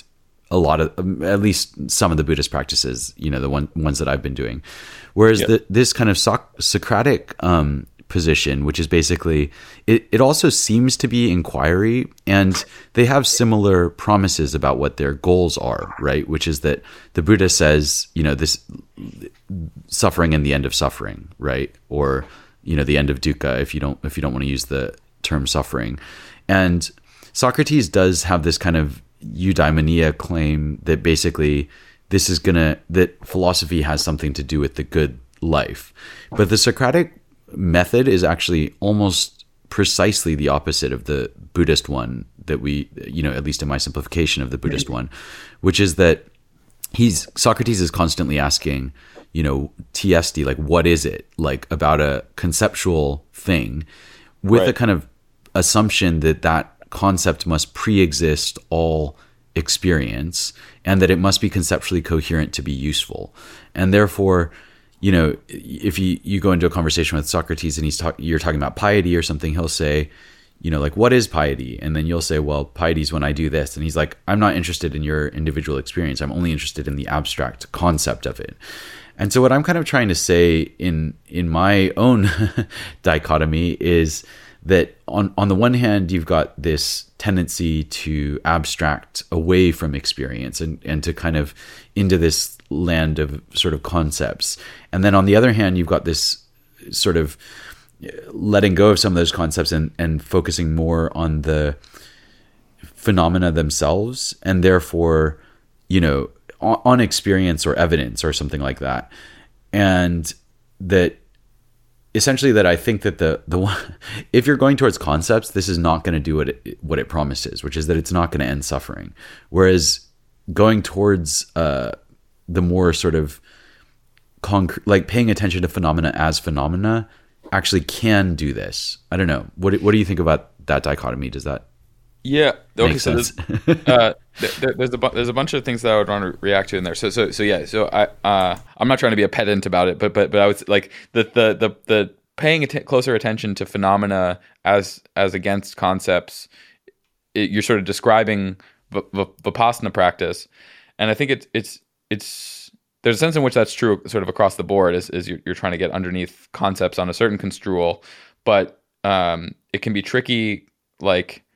some of the Buddhist practices, the ones that I've been doing. Whereas this kind of Socratic position, which is basically it also seems to be inquiry, and they have similar promises about what their goals are, right? Which is that the Buddha says, this suffering and the end of suffering, right? Or the end of dukkha if you don't want to use the term suffering. And Socrates does have this kind of eudaimonia claim that basically that philosophy has something to do with the good life. But the Socratic method is actually almost precisely the opposite of the Buddhist one that we, at least in my simplification of the Buddhist one, which is that Socrates is constantly asking, TSD, like, what is it, like, about a conceptual thing, with Right. a kind of assumption that concept must pre-exist all experience, and that it must be conceptually coherent to be useful. And therefore, if you go into a conversation with Socrates and you're talking about piety or something, he'll say, like, what is piety? And then you'll say, well, piety is when I do this. And he's like, I'm not interested in your individual experience. I'm only interested in the abstract concept of it. And so what I'm kind of trying to say in my own dichotomy is that on the one hand, you've got this tendency to abstract away from experience and to kind of into this land of sort of concepts. And then on the other hand, you've got this sort of letting go of some of those concepts and focusing more on the phenomena themselves, and therefore, on experience or evidence or something like that. And that essentially that I think that the one, if you're going towards concepts, this is not going to do what it promises, which is that it's not going to end suffering. Whereas going towards the more sort of concrete, like paying attention to phenomena as phenomena, actually can do this. I don't know. What do you think about that dichotomy? Does that make sense? There's a bunch of things that I would want to react to in there. So I'm not trying to be a pedant about it, but I was like the paying closer attention to phenomena as against concepts, you're sort of describing Vipassana practice, and I think it's there's a sense in which that's true sort of across the board, is you're trying to get underneath concepts on a certain construal, but it can be tricky, like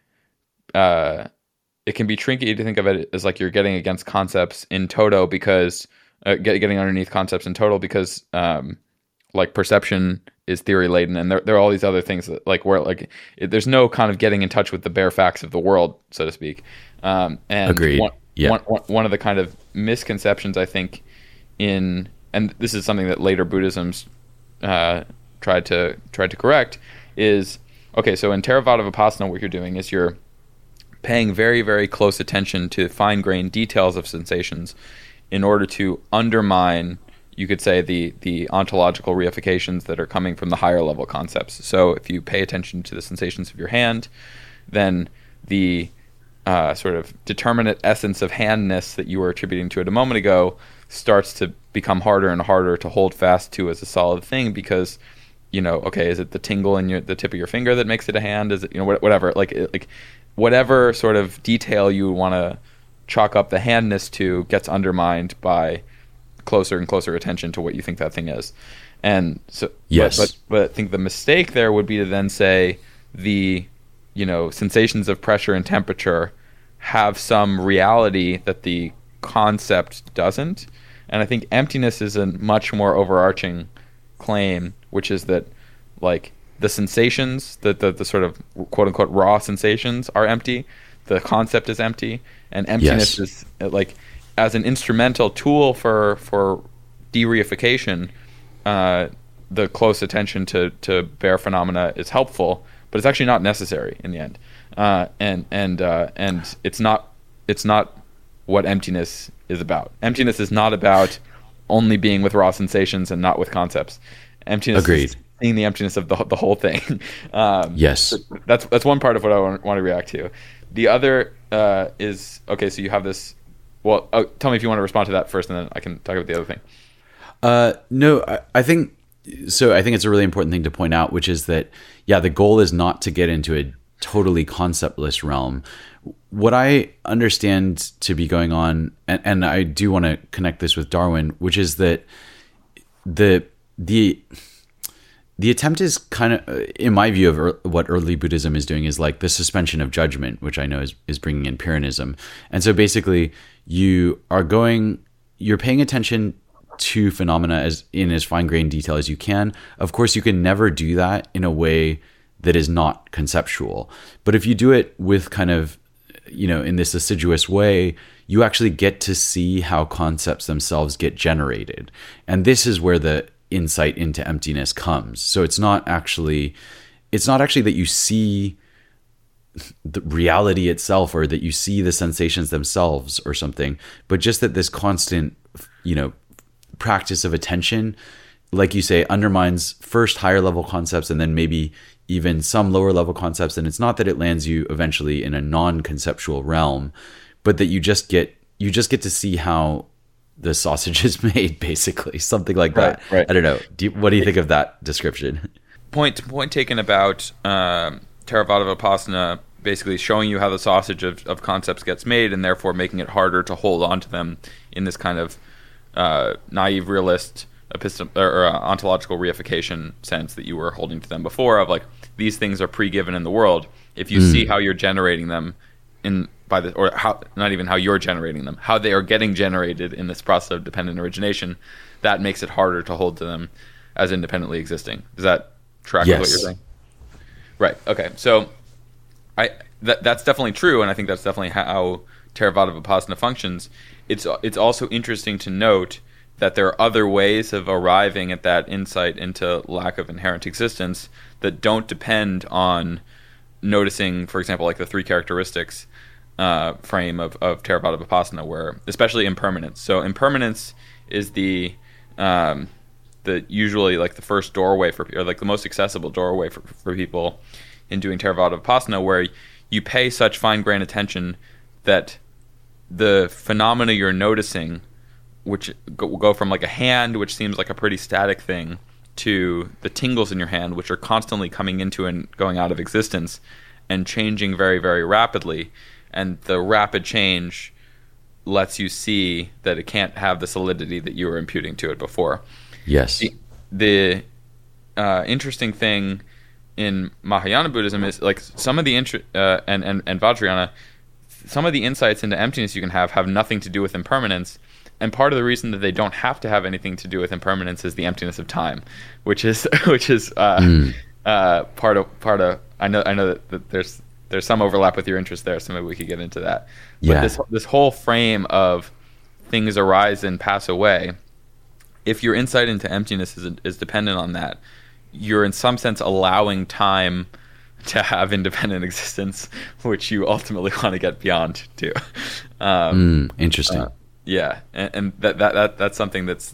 it can be tricky to think of it as like you're getting against concepts in toto, because getting underneath concepts in total, because like perception is theory laden, and there are all these other things that like where like there's no kind of getting in touch with the bare facts of the world, so to speak. And Agreed. One of the kind of misconceptions, I think, and this is something that later Buddhism's tried to correct, is okay. So in Theravada Vipassana, what you're doing is you're paying very, very close attention to fine-grained details of sensations in order to undermine, you could say, the ontological reifications that are coming from the higher level concepts. So if you pay attention to the sensations of your hand, then the sort of determinate essence of handness that you were attributing to it a moment ago starts to become harder and harder to hold fast to as a solid thing, because, you know, okay, is it the tingle in the tip of your finger that makes it a hand? Is it, you know, whatever, like whatever sort of detail you want to chalk up the handness to gets undermined by closer and closer attention to what you think that thing is. And so, yes, but I think the mistake there would be to then say the, you know, sensations of pressure and temperature have some reality that the concept doesn't. And I think emptiness is a much more overarching claim, which is that, like, the sensations, the sort of quote unquote raw sensations are empty. The concept is empty, and emptiness is like, as an instrumental tool for de-reification, the close attention to bare phenomena is helpful, but it's actually not necessary in the end. And it's not what emptiness is about. Emptiness is not about only being with raw sensations and not with concepts. Emptiness Agreed. is seeing the emptiness of the whole thing. Yes. That's one part of what I want to react to. The other is, okay, so you have this, well, tell me if you want to respond to that first, and then I can talk about the other thing. No, I think it's a really important thing to point out, which is that, yeah, the goal is not to get into a totally conceptless realm. What I understand to be going on, and I do want to connect this with Darwin, which is that the attempt is kind of, in my view of what early Buddhism is doing, is like the suspension of judgment, which I know is bringing in Pyrrhonism. And so basically you're paying attention to phenomena as fine-grained detail as you can. Of course, you can never do that in a way that is not conceptual. But if you do it with kind of, you know, in this assiduous way, you actually get to see how concepts themselves get generated. And this is where the insight into emptiness comes. So it's not actually that you see the reality itself, or that you see the sensations themselves or something, but just that this constant, you know, practice of attention, like you say, undermines first higher level concepts and then maybe even some lower level concepts. And it's not that it lands you eventually in a non-conceptual realm, but that you just get to see how the sausage is made, basically, something like that. Right. I don't know. What do you think of that description? Point taken about Theravada Vipassana, basically showing you how the sausage of concepts gets made, and therefore making it harder to hold on to them in this kind of naive realist ontological reification sense that you were holding to them before, of like, these things are pre-given in the world. If you see how you're generating them not even how you're generating them, how they are getting generated in this process of dependent origination, that makes it harder to hold to them as independently existing. Does that track with what you're saying? Right. Okay. So that's definitely true, and I think that's definitely how Theravada Vipassana functions. It's also interesting to note that there are other ways of arriving at that insight into lack of inherent existence that don't depend on noticing, for example, like the three characteristics frame of Theravada Vipassana, where especially impermanence. So impermanence is the usually like the first doorway or like the most accessible doorway for people in doing Theravada Vipassana, where you pay such fine-grained attention that the phenomena you're noticing, which will go from like a hand, which seems like a pretty static thing, to the tingles in your hand, which are constantly coming into and going out of existence and changing very, very rapidly. And the rapid change lets you see that it can't have the solidity that you were imputing to it before. Yes. The interesting thing in Mahayana Buddhism is like some of the and Vajrayana, some of the insights into emptiness you can have nothing to do with impermanence. And part of the reason that they don't have to have anything to do with impermanence is the emptiness of time, which is part of. I know that there's some overlap with your interest there, so maybe we could get into that. Yeah. But this whole frame of things arise and pass away, if your insight into emptiness is dependent on that, you're in some sense allowing time to have independent existence, which you ultimately want to get beyond too. Interesting. Yeah, and that's something that's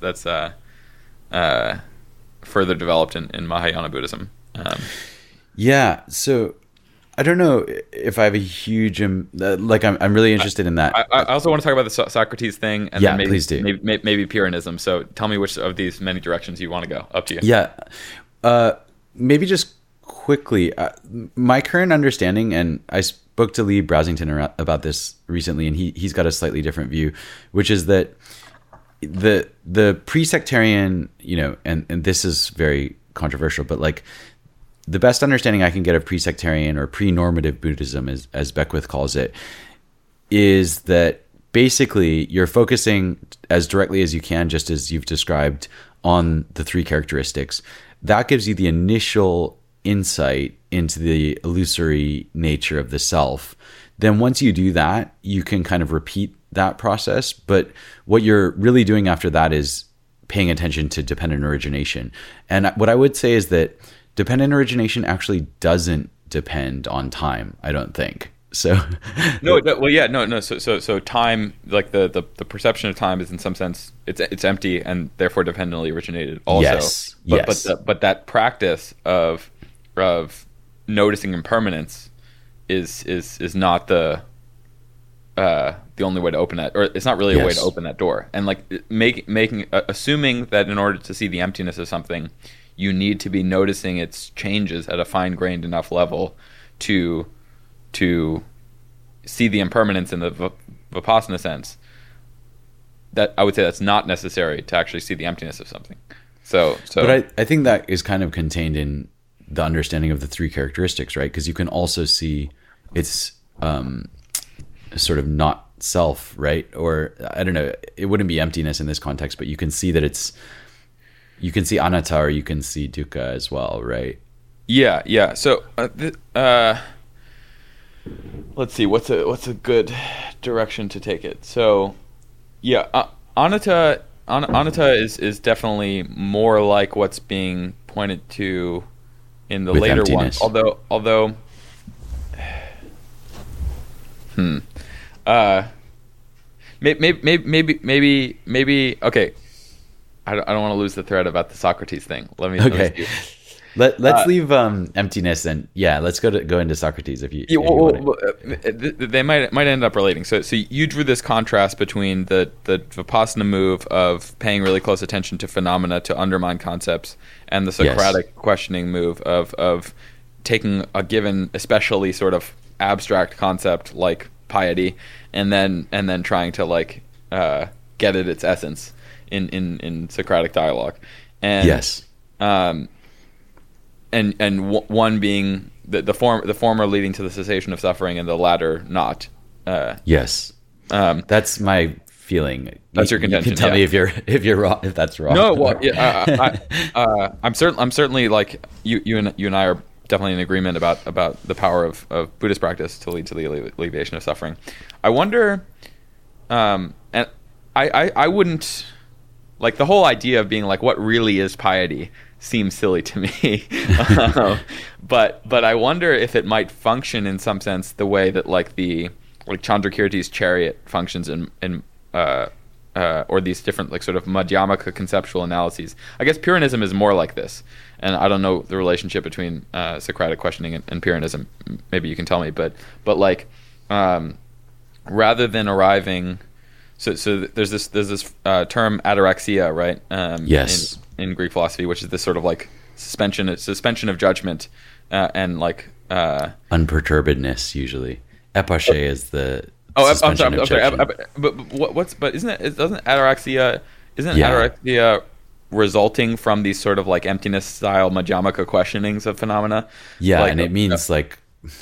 further developed in Mahayana Buddhism. Yeah, so I don't know if I have a huge I'm really interested in that. I also want to talk about the Socrates thing, and then maybe, please do. Maybe Pyrrhonism. So tell me which of these many directions you want to go. Up to you. Yeah, maybe just quickly, my current understanding, and I spoke to Lee Brasington about this recently, and he's got a slightly different view, which is that the pre-sectarian, and this is very controversial, but like the best understanding I can get of pre-sectarian or pre-normative Buddhism, as Beckwith calls it, is that basically you're focusing as directly as you can, just as you've described, on the three characteristics. That gives you the initial insight into the illusory nature of the self. Then once you do that, you can kind of repeat that process. But what you're really doing after that is paying attention to dependent origination. And what I would say is that dependent origination actually doesn't depend on time, I don't think. So no. So time, like the perception of time, is in some sense it's empty and therefore dependently originated. Also, yes. But that practice of noticing impermanence is not the only way to open that, or it's not really a way to open that door. And like assuming that in order to see the emptiness of something, you need to be noticing its changes at a fine-grained enough level to see the impermanence in the Vipassana sense. That I would say that's not necessary to actually see the emptiness of something. So but I think that is kind of contained in the understanding of the three characteristics, right? Because you can also see it's sort of not self, right? Or I don't know, it wouldn't be emptiness in this context, but you can see that you can see anatta, or you can see dukkha as well, right? Yeah. So let's see, what's a good direction to take it? So yeah, anatta is definitely more like what's being pointed to in the With later emptiness. one. Although maybe okay. I don't want to lose the thread about the Socrates thing. Let me see. Let's leave emptiness, and let's go into Socrates if you want to. They might end up relating. So you drew this contrast between the Vipassana move of paying really close attention to phenomena to undermine concepts, and the Socratic questioning move of taking a given, especially sort of abstract concept like piety, and then trying to like get at its essence in Socratic dialogue. And yes. And one being the former leading to the cessation of suffering, and the latter not. Yes, that's my feeling. That's your contention. You can tell me if you're wrong, if that's wrong. No, well, I'm certainly like you and I are definitely in agreement about the power of Buddhist practice to lead to the alleviation of suffering. I wonder, and I wouldn't like the whole idea of being like, what really is piety seems silly to me. But I wonder if it might function in some sense the way that like Chandrakirti's chariot functions in or these different like sort of Madhyamaka conceptual analyses. I guess Pyrrhonism is more like this, and I don't know the relationship between Socratic questioning and Pyrrhonism. Maybe you can tell me, but like rather than arriving. So there's this term ataraxia, right? Yes. in Greek philosophy, which is this sort of like suspension of judgment, and like unperturbedness usually. Epache is the I'm suspension of sorry. judgment. But isn't it? Doesn't ataraxia? Ataraxia resulting from these sort of like emptiness style Madhyamaka questionings of phenomena? Yeah, like, and it means like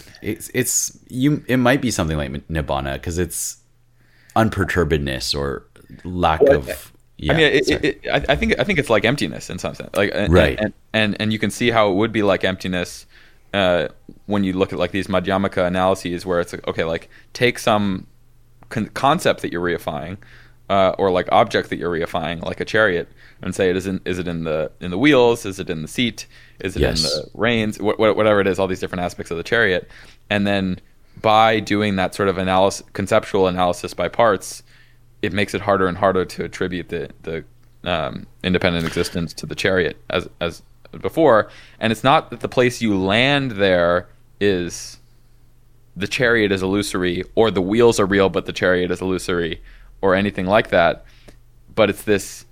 it might be something like nibbana because it's unperturbedness or lack of. Yeah, I mean, I think it's like emptiness in some sense. Like, right, and you can see how it would be like emptiness when you look at like these Madhyamaka analyses, where it's like, okay, like take some concept that you're reifying, or like object that you're reifying, like a chariot, and say is it in the wheels, is it in the seat, is it in the reins, whatever it is, all these different aspects of the chariot, and then by doing that sort of conceptual analysis by parts, it makes it harder and harder to attribute the independent existence to the chariot as before. And it's not that the place you land there is the chariot is illusory, or the wheels are real but the chariot is illusory, or anything like that. But it's this,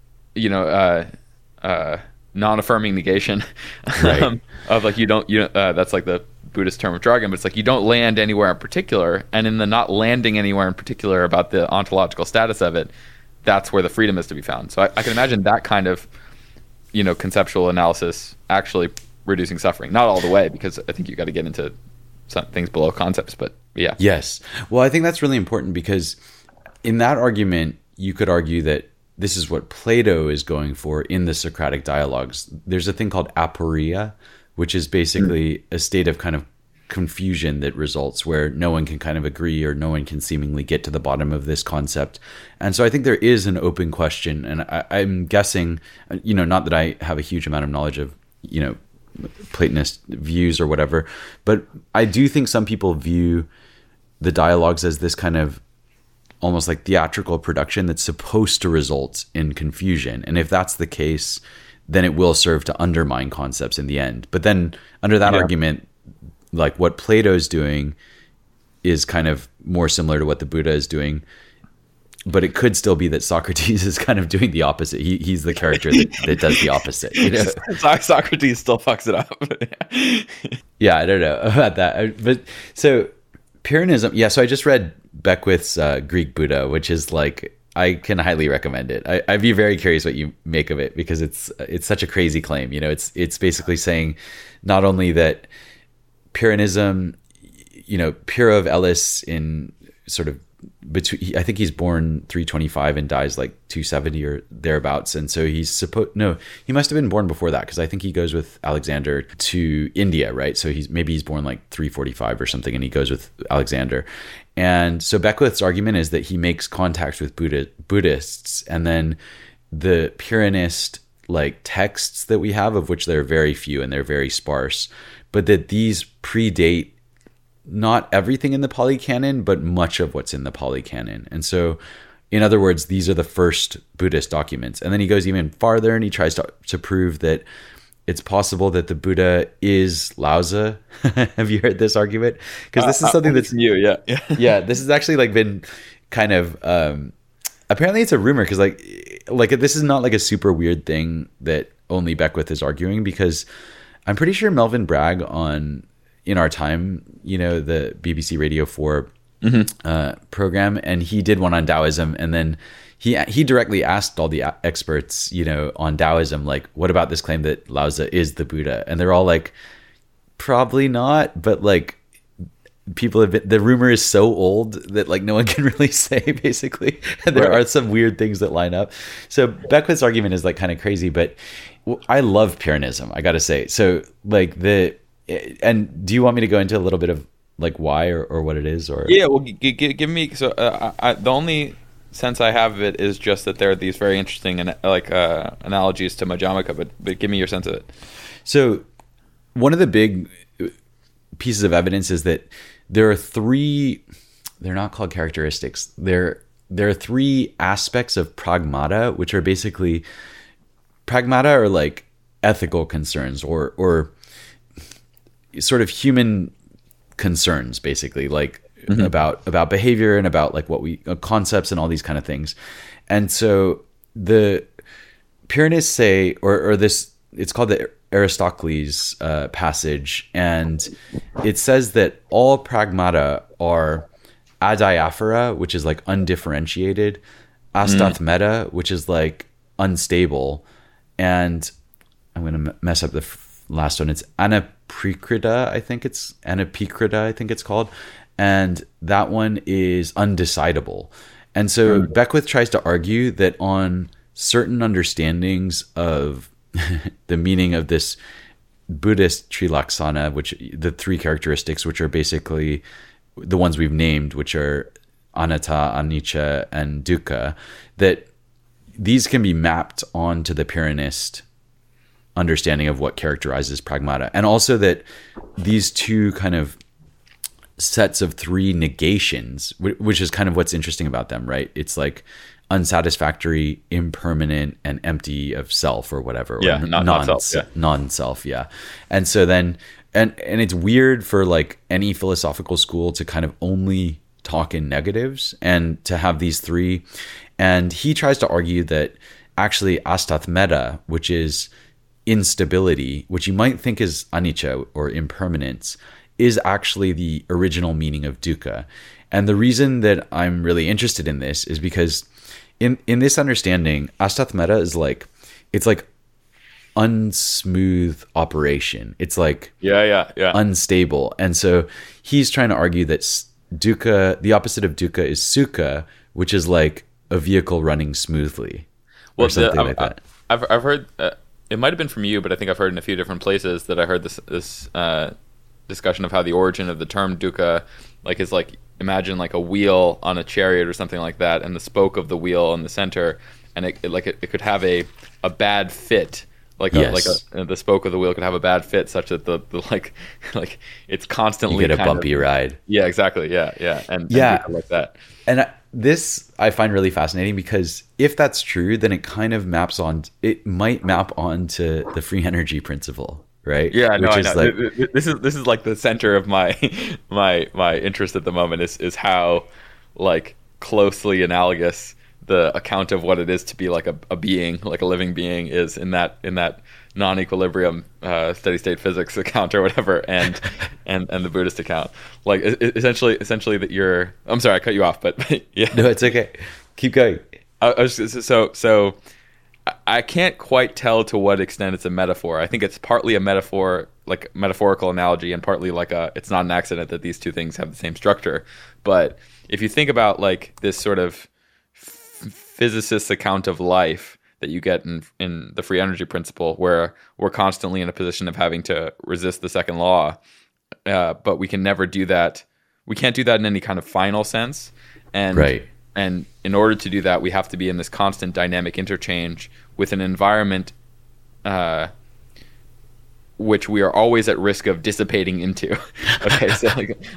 non-affirming negation, right. of like you don't that's like the Buddhist term of jargon, but it's like you don't land anywhere in particular, and in the not landing anywhere in particular about the ontological status of it, that's where the freedom is to be found. So I can imagine that kind of conceptual analysis actually reducing suffering. Not all the way, because I think you got to get into some things below concepts, but yeah. Yes. Well, I think that's really important, because in that argument you could argue that this is what Plato is going for in the Socratic dialogues. There's a thing called aporia, which is basically a state of kind of confusion that results where no one can kind of agree, or no one can seemingly get to the bottom of this concept. And so I think there is an open question, and I'm guessing, not that I have a huge amount of knowledge of, Platonist views or whatever, but I do think some people view the dialogues as this kind of almost like theatrical production that's supposed to result in confusion. And if that's the case, then it will serve to undermine concepts in the end. But then under that argument, like what Plato's doing is kind of more similar to what the Buddha is doing, but it could still be that Socrates is kind of doing the opposite. He's the character that does the opposite. Socrates still fucks it up. Yeah, I don't know about that. But so Pyrrhonism, so I just read Beckwith's Greek Buddha, which is like, I can highly recommend it. I'd be very curious what you make of it, because it's such a crazy claim. It's basically saying not only that Pyrrhonism, Pyrrho of Elis in sort of between, I think he's born 325 and dies like 270 or thereabouts, and so he must have been born before that, because I think he goes with Alexander to India, right? So he's born like 345 or something, and he goes with Alexander. And so Beckwith's argument is that he makes contacts with Buddhists, and then the Pyrrhonist like texts that we have, of which there are very few and they're very sparse, but that these predate not everything in the Pali Canon, but much of what's in the Pali Canon. And so, in other words, these are the first Buddhist documents. And then he goes even farther, and he tries to prove that it's possible that the Buddha is Laozi. Have you heard this argument? Because this is something that's new. Yeah. Yeah. This has actually like been kind of, apparently it's a rumor, because like this is not like a super weird thing that only Beckwith is arguing, because I'm pretty sure Melvin Bragg on In Our Time, the BBC Radio 4 program, and he did one on Taoism, and then he directly asked all the experts, on Taoism, like, what about this claim that Laozi is the Buddha? And they're all like, probably not, but like the rumor is so old that like no one can really say, basically. And there are some weird things that line up. So Beckwith's argument is like kind of crazy, but I love Pyrrhonism, I gotta say. So like and do you want me to go into a little bit of like why or what it is? Or yeah, well, give me. So the only sense I have of it is just that there are these very interesting analogies to Madhyamaka, but give me your sense of it. So one of the big pieces of evidence is that there are three. They're not called characteristics. There are three aspects of pragmata, which are basically pragmata are like ethical concerns or sort of human concerns, basically, like about behavior and about like what we concepts and all these kind of things. And so the Pyrrhonists say, or this, it's called the Aristocles passage, and it says that all pragmata are adiaphora, which is like undifferentiated, astathmeta, which is like unstable, and I'm going to mess up the last one. It's anapicrida, I think it's called, and that one is undecidable. And so Beckwith tries to argue that on certain understandings of the meaning of this Buddhist trilaksana, which the three characteristics, which are basically the ones we've named, which are anatta, anicca, and dukkha, that these can be mapped onto the Pyrrhonist understanding of what characterizes pragmata. And also that these two kind of sets of three negations, which is kind of what's interesting about them, right? It's like unsatisfactory, impermanent, and empty of self or whatever. Yeah, or not self. Yeah. Non-self, yeah. And so then, and it's weird for like any philosophical school to kind of only talk in negatives and to have these three. And he tries to argue that actually astathmeta, which is instability, which you might think is anicca or impermanence, is actually the original meaning of dukkha. And the reason that I'm really interested in this is because in this understanding, astathmeta is like, it's like unsmooth operation. It's like unstable. And so he's trying to argue that dukkha, the opposite of dukkha, is sukha, which is like a vehicle running smoothly, or something like that. I've heard, it might have been from you, but I think I've heard in a few different places that I heard this discussion of how the origin of the term dukkha is like, imagine like a wheel on a chariot or something like that, and the spoke of the wheel in the center, and it could have a bad fit, the spoke of the wheel could have a bad fit such that the it's constantly you get a bumpy ride. Yeah, exactly. And like that. And this I find really fascinating, because if that's true, then it might map onto the free energy principle. Right. Yeah. No, I know. Like, this is like the center of my interest at the moment is how like closely analogous the account of what it is to be like a being, like a living being, is in that non-equilibrium steady state physics account or whatever, and the Buddhist account. Like essentially that you're. I'm sorry, I cut you off, but yeah. No, it's okay. Keep going. So I can't quite tell to what extent it's a metaphor. I think it's partly a metaphor, like metaphorical analogy, and partly like it's not an accident that these two things have the same structure. But if you think about like this sort of physicist's account of life that you get in the free energy principle, where we're constantly in a position of having to resist the second law, but we can never do that. We can't do that in any kind of final sense. And right. And in order to do that, we have to be in this constant dynamic interchange with an environment which we are always at risk of dissipating into. Okay, so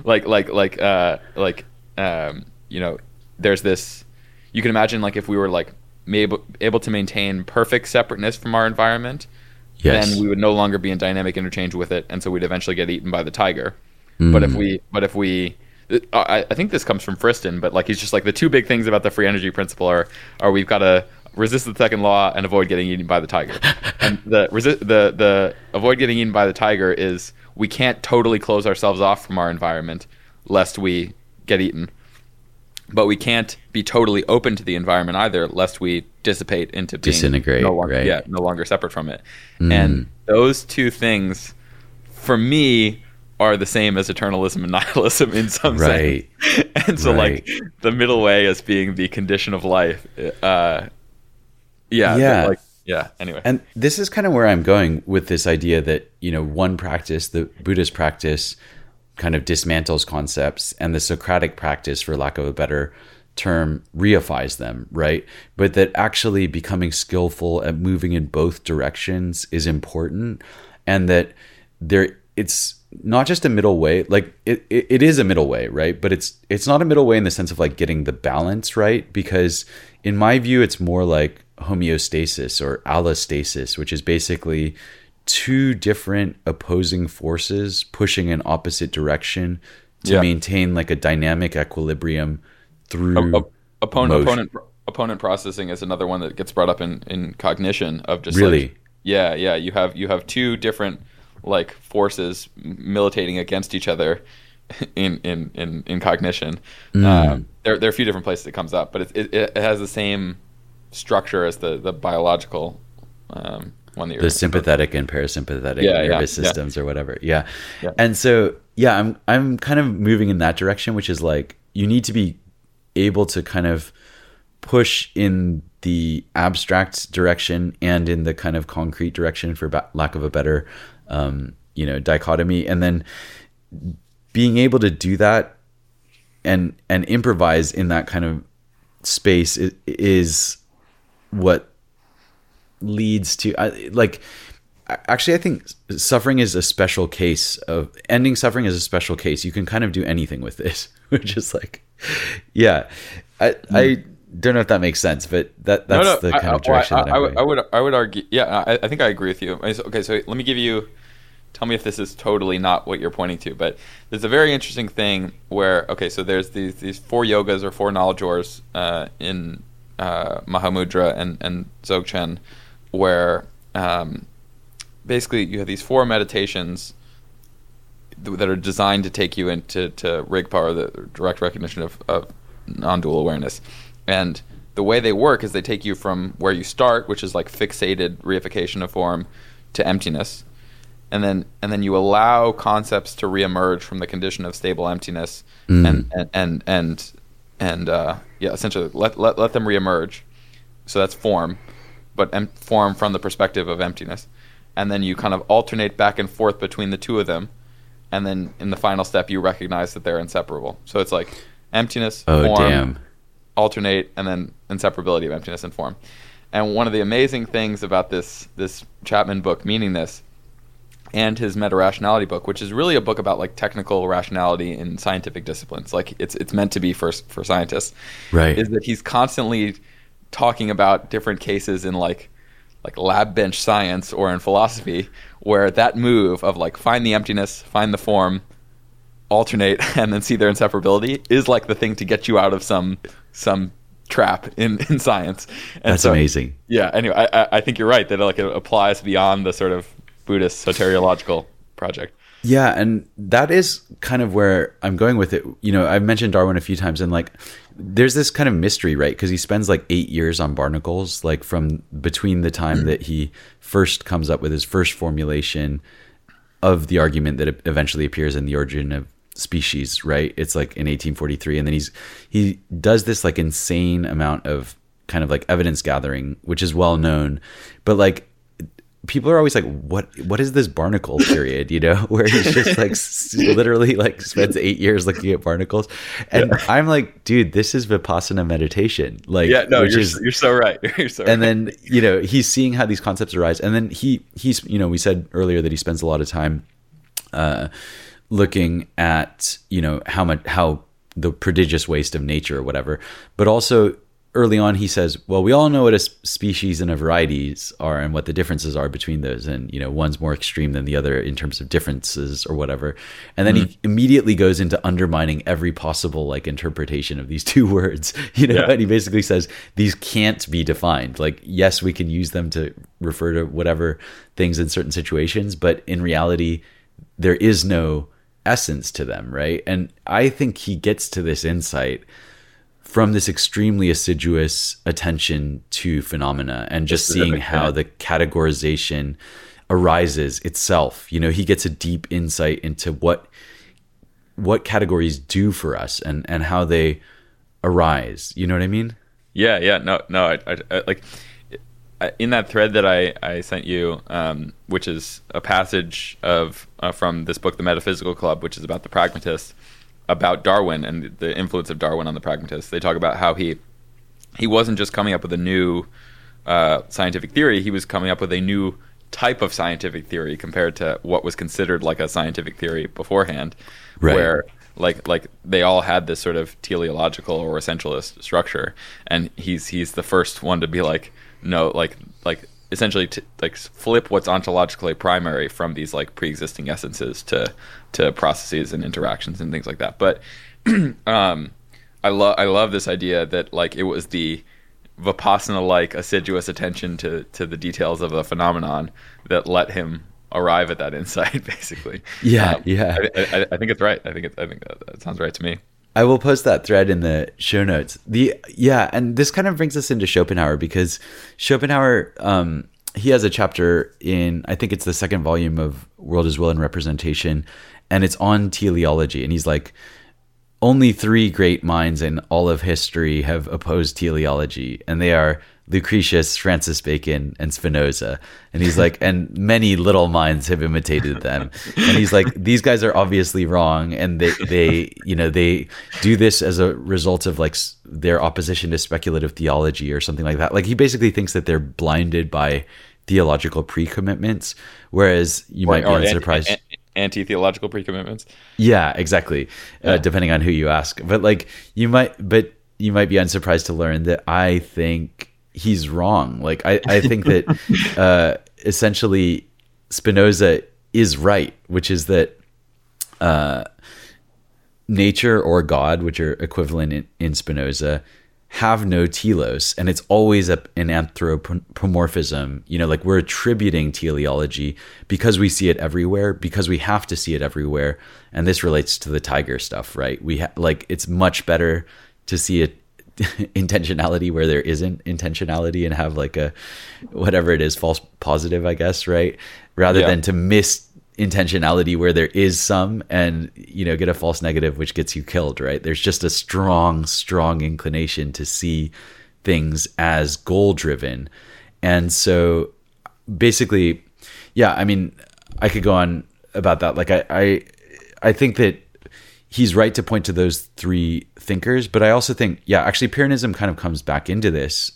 there's this. You can imagine like if we were like able to maintain perfect separateness from our environment, yes, then we would no longer be in dynamic interchange with it, and so we'd eventually get eaten by the tiger. But if we I think this comes from Friston, but like he's just like, the two big things about the free energy principle are we've got to resist the second law and avoid getting eaten by the tiger. And the avoid getting eaten by the tiger is we can't totally close ourselves off from our environment lest we get eaten, but we can't be totally open to the environment either lest we dissipate into being disintegrate, no longer, right? No longer separate from it. And those two things, for me, are the same as eternalism and nihilism in some sense. And so like the middle way as being the condition of life. Anyway. And this is kind of where I'm going with this idea that, one practice, the Buddhist practice, kind of dismantles concepts, and the Socratic practice, for lack of a better term, reifies them, right? But that actually becoming skillful at moving in both directions is important, and that it's not just a middle way. Like it is a middle way, right? But it's not a middle way in the sense of like getting the balance right, because in my view, it's more like homeostasis or allostasis, which is basically two different opposing forces pushing in opposite direction to maintain like a dynamic equilibrium through opponent opponent processing is another one that gets brought up in cognition of just Really? like, yeah, you have two different like forces militating against each other in cognition. There are a few different places it comes up, but it has the same structure as the biological one that you're The sympathetic and parasympathetic nervous systems or whatever. Yeah. And so, I'm kind of moving in that direction, which is like, you need to be able to kind of push in the abstract direction and in the kind of concrete direction, for lack of a better, dichotomy. And then being able to do that and improvise in that kind of space is what leads to, actually, I think suffering is a special case of ending suffering is a special case. You can kind of do anything with this, which is like, I don't know if that makes sense, but that's the kind of direction that I'm going. I would argue, I think I agree with you. Okay, so let me tell me if this is totally not what you're pointing to, but there's a very interesting thing where, okay, so there's these 4 yogas or 4 knowledge ores in Mahamudra and Dzogchen, where basically you have these 4 meditations that are designed to take you into Rigpa, or the direct recognition of non-dual awareness. And the way they work is they take you from where you start, which is like fixated reification of form, to emptiness. And then you allow concepts to reemerge from the condition of stable emptiness, and essentially let them reemerge. So that's form, but form from the perspective of emptiness. And then you kind of alternate back and forth between the two of them, and then in the final step you recognize that they're inseparable. So it's like emptiness, form, alternate, and then inseparability of emptiness and form. And one of the amazing things about this Chapman book, Meaningness, and his meta-rationality book, which is really a book about like technical rationality in scientific disciplines, like it's meant to be for scientists, right? Is that he's constantly talking about different cases in like lab bench science or in philosophy, where that move of like find the emptiness, find the form, alternate, and then see their inseparability is like the thing to get you out of some trap in science. And that's amazing. Yeah. Anyway, I think you're right that it applies beyond the sort of Buddhist soteriological project. Yeah, and that is kind of where I'm going with it. I've mentioned Darwin a few times, and like there's this kind of mystery, right? Because he spends like 8 years on barnacles, like from between the time that he first comes up with his first formulation of the argument that eventually appears in The Origin of Species, right? It's like in 1843, and then he does this like insane amount of kind of like evidence gathering, which is well known, but like people are always like, what is this barnacle period, where he's just like literally like spends 8 years looking at barnacles. And I'm like, dude, this is Vipassana meditation. Like, you're so right. You're so right. And then, he's seeing how these concepts arise. And then he's, we said earlier that he spends a lot of time, looking at, how the prodigious waste of nature or whatever, but also early on, he says, well, we all know what a species and a varieties are and what the differences are between those. And, one's more extreme than the other in terms of differences or whatever. And then he immediately goes into undermining every possible like interpretation of these two words, and he basically says, these can't be defined. Like, yes, we can use them to refer to whatever things in certain situations, but in reality, there is no essence to them. Right. And I think he gets to this insight from this extremely assiduous attention to phenomena and just seeing how the categorization arises itself. He gets a deep insight into what categories do for us and how they arise. You know what I mean? Yeah. No. I like in that thread that I sent you, which is a passage of from this book, The Metaphysical Club, which is about the pragmatists, about Darwin and the influence of Darwin on the pragmatists. They talk about how he wasn't just coming up with a new scientific theory, he was coming up with a new type of scientific theory compared to what was considered like a scientific theory beforehand, right, where like they all had this sort of teleological or essentialist structure, and he's the first one to be like, no, like essentially to like flip what's ontologically primary from these like pre-existing essences to processes and interactions and things like that. But I love this idea that like it was the Vipassana-like assiduous attention to the details of a phenomenon that let him arrive at that insight, basically. Yeah. I think it's right. I think that sounds right to me. I will post that thread in the show notes. And this kind of brings us into Schopenhauer, because Schopenhauer, he has a chapter in, I think it's the second volume of World as Will and Representation, and it's on teleology. And he's like, only 3 great minds in all of history have opposed teleology, and they are Lucretius, Francis Bacon, and Spinoza. And he's like, and many little minds have imitated them. And he's like, these guys are obviously wrong, and they do this as a result of like their opposition to speculative theology or something like that. Like, he basically thinks that they're blinded by theological pre-commitments, whereas you might be unsurprised. Anti-theological pre-commitments. Yeah, exactly. Depending on who you ask, but you might be unsurprised to learn that I think he's wrong. Like, I think that essentially Spinoza is right, which is that nature or God, which are equivalent in Spinoza, have no telos, and it's always an anthropomorphism. Like, we're attributing teleology because we see it everywhere, because we have to see it everywhere. And this relates to the tiger stuff, right? It's much better to see it intentionality where there isn't intentionality, and have like a whatever it is, false positive, I guess, right? Rather than to miss intentionality where there is some, and get a false negative which gets you killed, right? There's just a strong inclination to see things as goal driven. And so basically, I mean, I could go on about that. Like, I think that he's right to point to those 3 thinkers, but I also think actually Pyrrhonism kind of comes back into this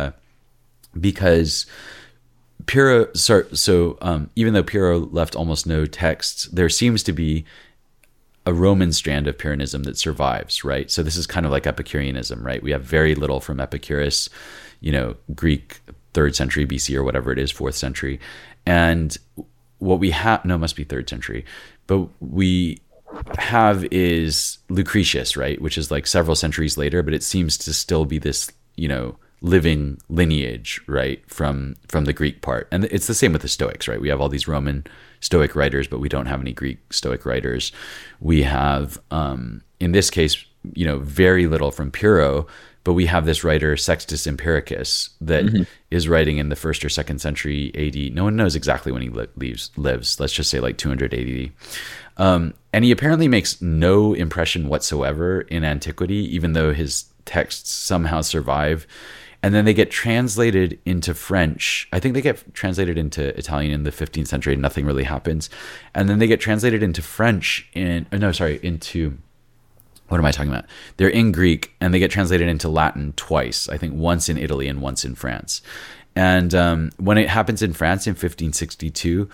because Pyrrho, even though Pyrrho left almost no texts, there seems to be a Roman strand of Pyrrhonism that survives, right? So this is kind of like Epicureanism, right? We have very little from Epicurus, Greek 3rd century BC or whatever it is, 4th century. And what we have, no, it must be 3rd century, but we have is Lucretius, right? Which is like several centuries later, but it seems to still be this, living lineage, right, from the Greek part. And it's the same with the Stoics, right? We have all these Roman Stoic writers, but we don't have any Greek Stoic writers. We have, in this case, very little from Pyrrho, but we have this writer Sextus Empiricus that is writing in the 1st or 2nd century AD. No one knows exactly when he lives. Let's just say like 200 AD. And he apparently makes no impression whatsoever in antiquity, even though his texts somehow survive. And then they get translated into French. I think they get translated into Italian in the 15th century and nothing really happens. And then they get translated into French into, what am I talking about? They're in Greek, and they get translated into Latin twice. I think once in Italy and once in France. And when it happens in France in 1562,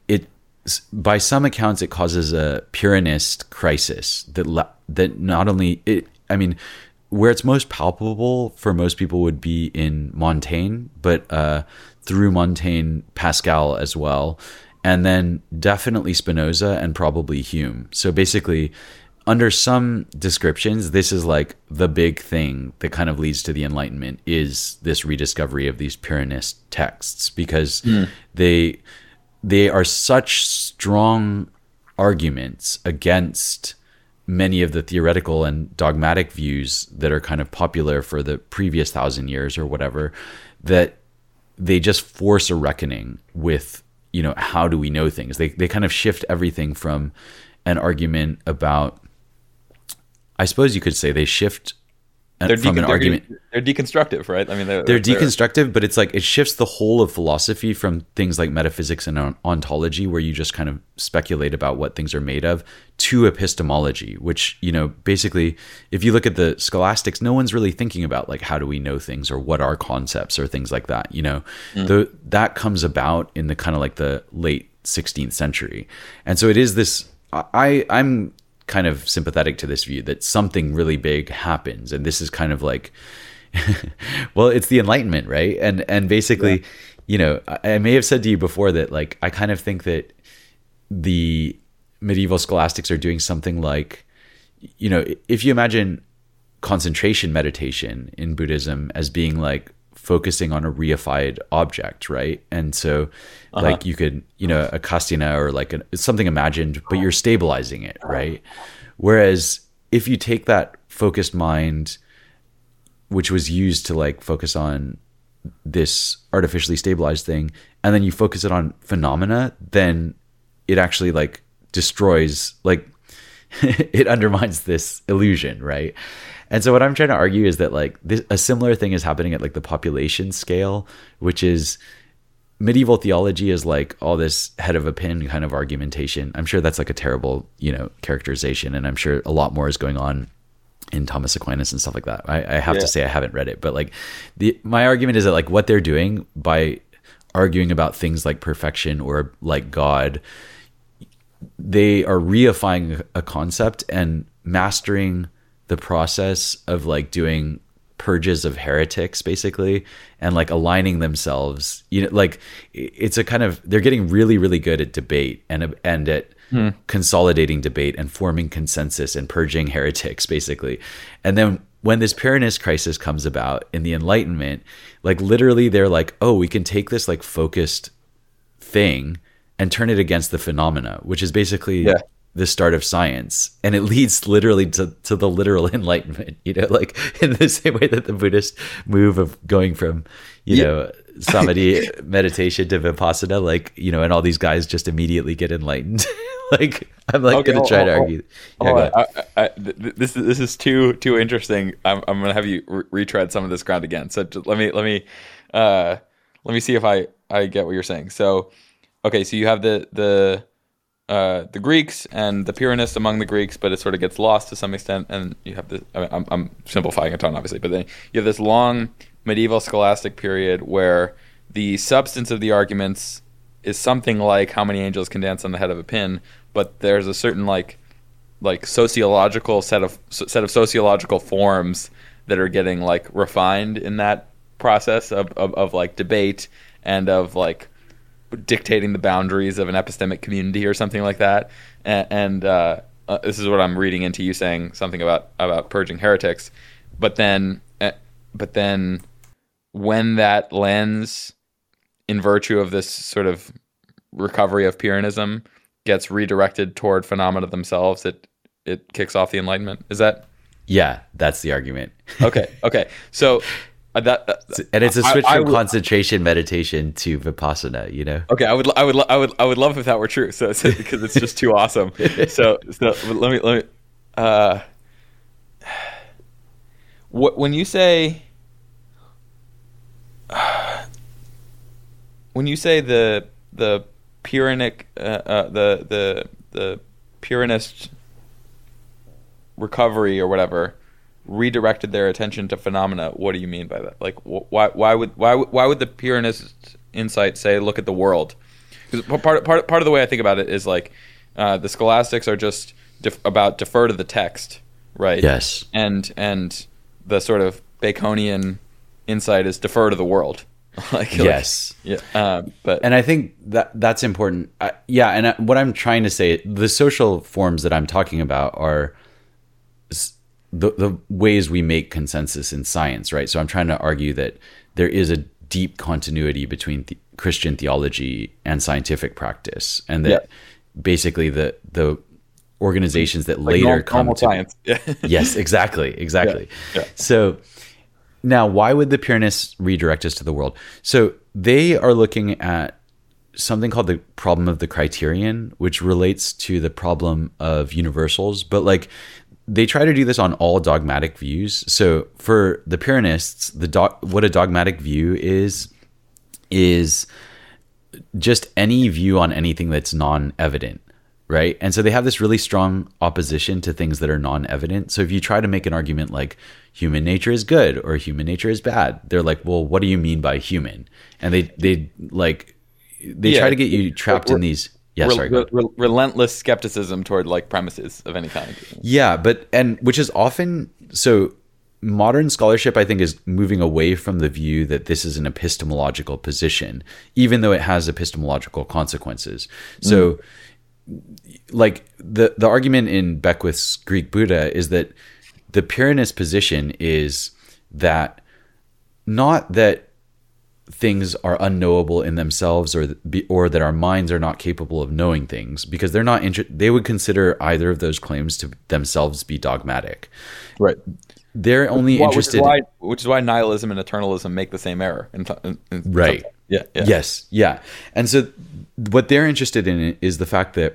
by some accounts, it causes a Pyrrhonist crisis that not only where it's most palpable for most people would be in Montaigne, but through Montaigne, Pascal as well, and then definitely Spinoza and probably Hume. So basically, under some descriptions, this is like the big thing that kind of leads to the Enlightenment, is this rediscovery of these Pyrrhonist texts, because they are such strong arguments against many of the theoretical and dogmatic views that are kind of popular for the previous 1,000 years or whatever, that they just force a reckoning with, how do we know things? They kind of shift everything from an argument about, I suppose you could say they shift from an argument. They're deconstructive, right? I mean, they're deconstructive, but it's like it shifts the whole of philosophy from things like metaphysics and ontology, where you just kind of speculate about what things are made of, to epistemology, which, basically, if you look at the scholastics, no one's really thinking about like, how do we know things, or what are concepts, or things like that. That comes about in the kind of like the late 16th century. And so it is this, I'm kind of sympathetic to this view that something really big happens, and this is kind of like well, it's the Enlightenment, right? And basically, I may have said to you before that like I kind of think that the medieval scholastics are doing something like, if you imagine concentration meditation in Buddhism as being like focusing on a reified object, right? And so like you could, a kastina or like something imagined, but you're stabilizing it, right? Whereas if you take that focused mind, which was used to like focus on this artificially stabilized thing, and then you focus it on phenomena, then it actually like destroys, like it undermines this illusion, right? And so what I'm trying to argue is that like a similar thing is happening at like the population scale, which is medieval theology is like all this head of a pin kind of argumentation. I'm sure that's like a terrible, characterization. And I'm sure a lot more is going on in Thomas Aquinas and stuff like that. I have to say I haven't read it, but like my argument is that like what they're doing by arguing about things like perfection or like God, they are reifying a concept and mastering the process of like doing purges of heretics basically, and like aligning themselves, like it's a kind of, they're getting really, really good at debate and at consolidating debate and forming consensus and purging heretics basically. And then when this Pyrrhonist crisis comes about in the Enlightenment, like literally they're like, oh, we can take this like focused thing and turn it against the phenomena, which is basically the start of science. And it leads literally to the literal enlightenment, like in the same way that the Buddhist move of going from, samadhi meditation to vipassana, like, and all these guys just immediately get enlightened. Like, I'm like going to try to argue. This is too interesting. I'm going to have you retread some of this ground again. So just let me see if I get what you're saying. So, okay, so you have the Greeks and the Pyrrhonists among the Greeks, but it sort of gets lost to some extent. And you have this, I'm simplifying a ton, obviously, but then you have this long medieval scholastic period where the substance of the arguments is something like how many angels can dance on the head of a pin, but there's a certain like sociological set of sociological forms that are getting like refined in that process of like debate and of like dictating the boundaries of an epistemic community or something like that. And this is what I'm reading into you saying something about purging heretics. But then when that lens, in virtue of this sort of recovery of Pyrrhonism, gets redirected toward phenomena themselves, it kicks off the Enlightenment. Is that? Yeah, that's the argument. Okay. So and it's a switch from concentration meditation to vipassana, Okay, I would love if that were true. So because it's just too awesome. So let me when you say the Pyrrhonic the Pyrrhonist recovery or whatever redirected their attention to phenomena, what do you mean by that? Like, why would the Pyrrhonist insight say, look at the world? Because part of the way I think about it is like the scholastics are just about defer to the text, right? Yes. And the sort of Baconian insight is defer to the world. Yes. And I think that's important. What I'm trying to say, the social forms that I'm talking about are the ways we make consensus in science, right? So I'm trying to argue that there is a deep continuity between Christian theology and scientific practice, and that basically the organizations that like later come to science. Yes, exactly. Yeah. So now, why would the Pyrrhonists redirect us to the world? So they are looking at something called the problem of the criterion, which relates to the problem of universals, but like they try to do this on all dogmatic views. So for the Pyrrhonists, what a dogmatic view is just any view on anything that's non-evident, right? And so they have this really strong opposition to things that are non-evident. So if you try to make an argument like human nature is good or human nature is bad, they're like, well, what do you mean by human? And they try to get you trapped in these... Yeah, relentless skepticism toward like premises of any kind. Yeah, which is often so. Modern scholarship, I think, is moving away from the view that this is an epistemological position, even though it has epistemological consequences. So, like the argument in Beckwith's Greek Buddha is that the Pyrrhonist position is that not that things are unknowable in themselves, or that our minds are not capable of knowing things, because they're not they would consider either of those claims to themselves be dogmatic. Right. They're only interested. Which is why nihilism and eternalism make the same error. Right. Yeah. Yes. Yeah. And so what they're interested in is the fact that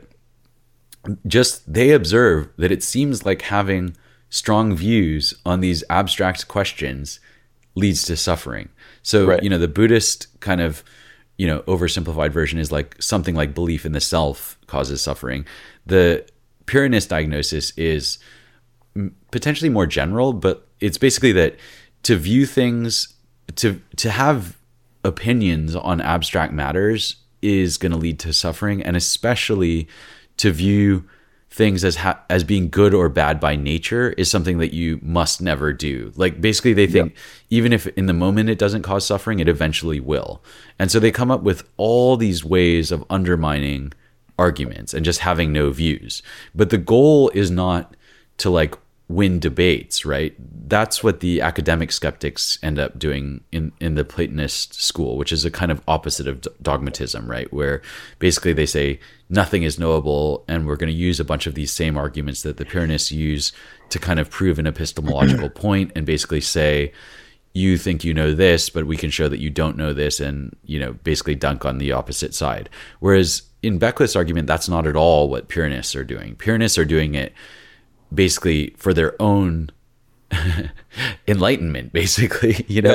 just they observe that it seems like having strong views on these abstract questions leads to suffering. So, right. The Buddhist kind of, oversimplified version is like something like belief in the self causes suffering. The Puritanist diagnosis is potentially more general, but it's basically that to view things, to have opinions on abstract matters is going to lead to suffering, and especially to view things as being good or bad by nature is something that you must never do. Like basically they think even if in the moment it doesn't cause suffering, it eventually will. And so they come up with all these ways of undermining arguments and just having no views. But the goal is not to like win debates, right? That's what the academic skeptics end up doing in the Platonist school, which is a kind of opposite of dogmatism, right? Where basically they say nothing is knowable, and we're going to use a bunch of these same arguments that the Puritists use to kind of prove an epistemological point, and basically say, you think you know this, but we can show that you don't know this, and basically dunk on the opposite side. Whereas in Beckwith's argument, that's not at all what Puritists are doing. Puritists are doing it basically for their own enlightenment, basically,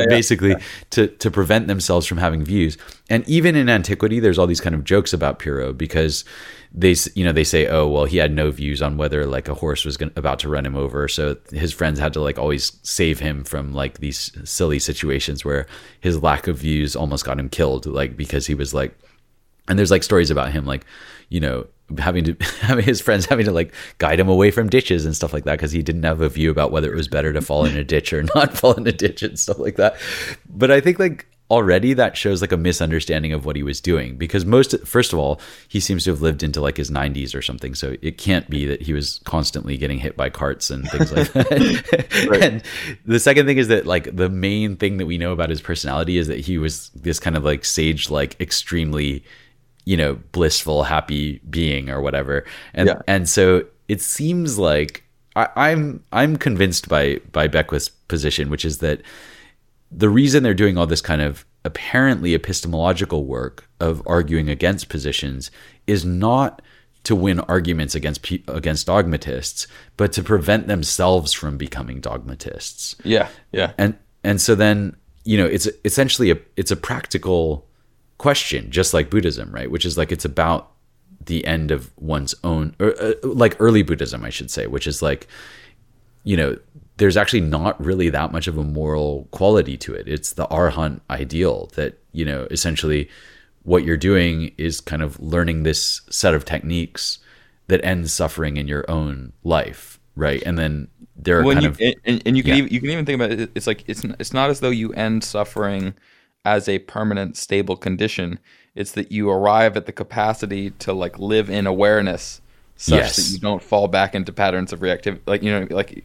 to prevent themselves from having views. And even in antiquity, there's all these kind of jokes about Pyrrho, because they say, oh, well, he had no views on whether like a horse was about to run him over. So his friends had to like always save him from like these silly situations where his lack of views almost got him killed, like because he was like, and there's like stories about him, like, having his friends having to like guide him away from ditches and stuff like that, because he didn't have a view about whether it was better to fall in a ditch or not fall in a ditch and stuff like that. But I think like already that shows like a misunderstanding of what he was doing, because first of all, he seems to have lived into like his 90s or something, so it can't be that he was constantly getting hit by carts and things like that. Right. And the second thing is that like the main thing that we know about his personality is that he was this kind of like sage, like extremely blissful, happy being or whatever. And so it seems like I'm convinced by Beckwith's position, which is that the reason they're doing all this kind of apparently epistemological work of arguing against positions is not to win arguments against dogmatists, but to prevent themselves from becoming dogmatists. Yeah. And so then, it's essentially it's a practical question, just like Buddhism, right? Which is like, it's about the end of one's own, or like early Buddhism, I should say, which is like, there's actually not really that much of a moral quality to it. It's the Arhat ideal that, essentially what you're doing is kind of learning this set of techniques that ends suffering in your own life, right? And then there are you can even think about it. It's like it's not as though you end suffering as a permanent stable condition. It's that you arrive at the capacity to like live in awareness such that you don't fall back into patterns of reactivity.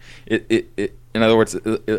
In other words,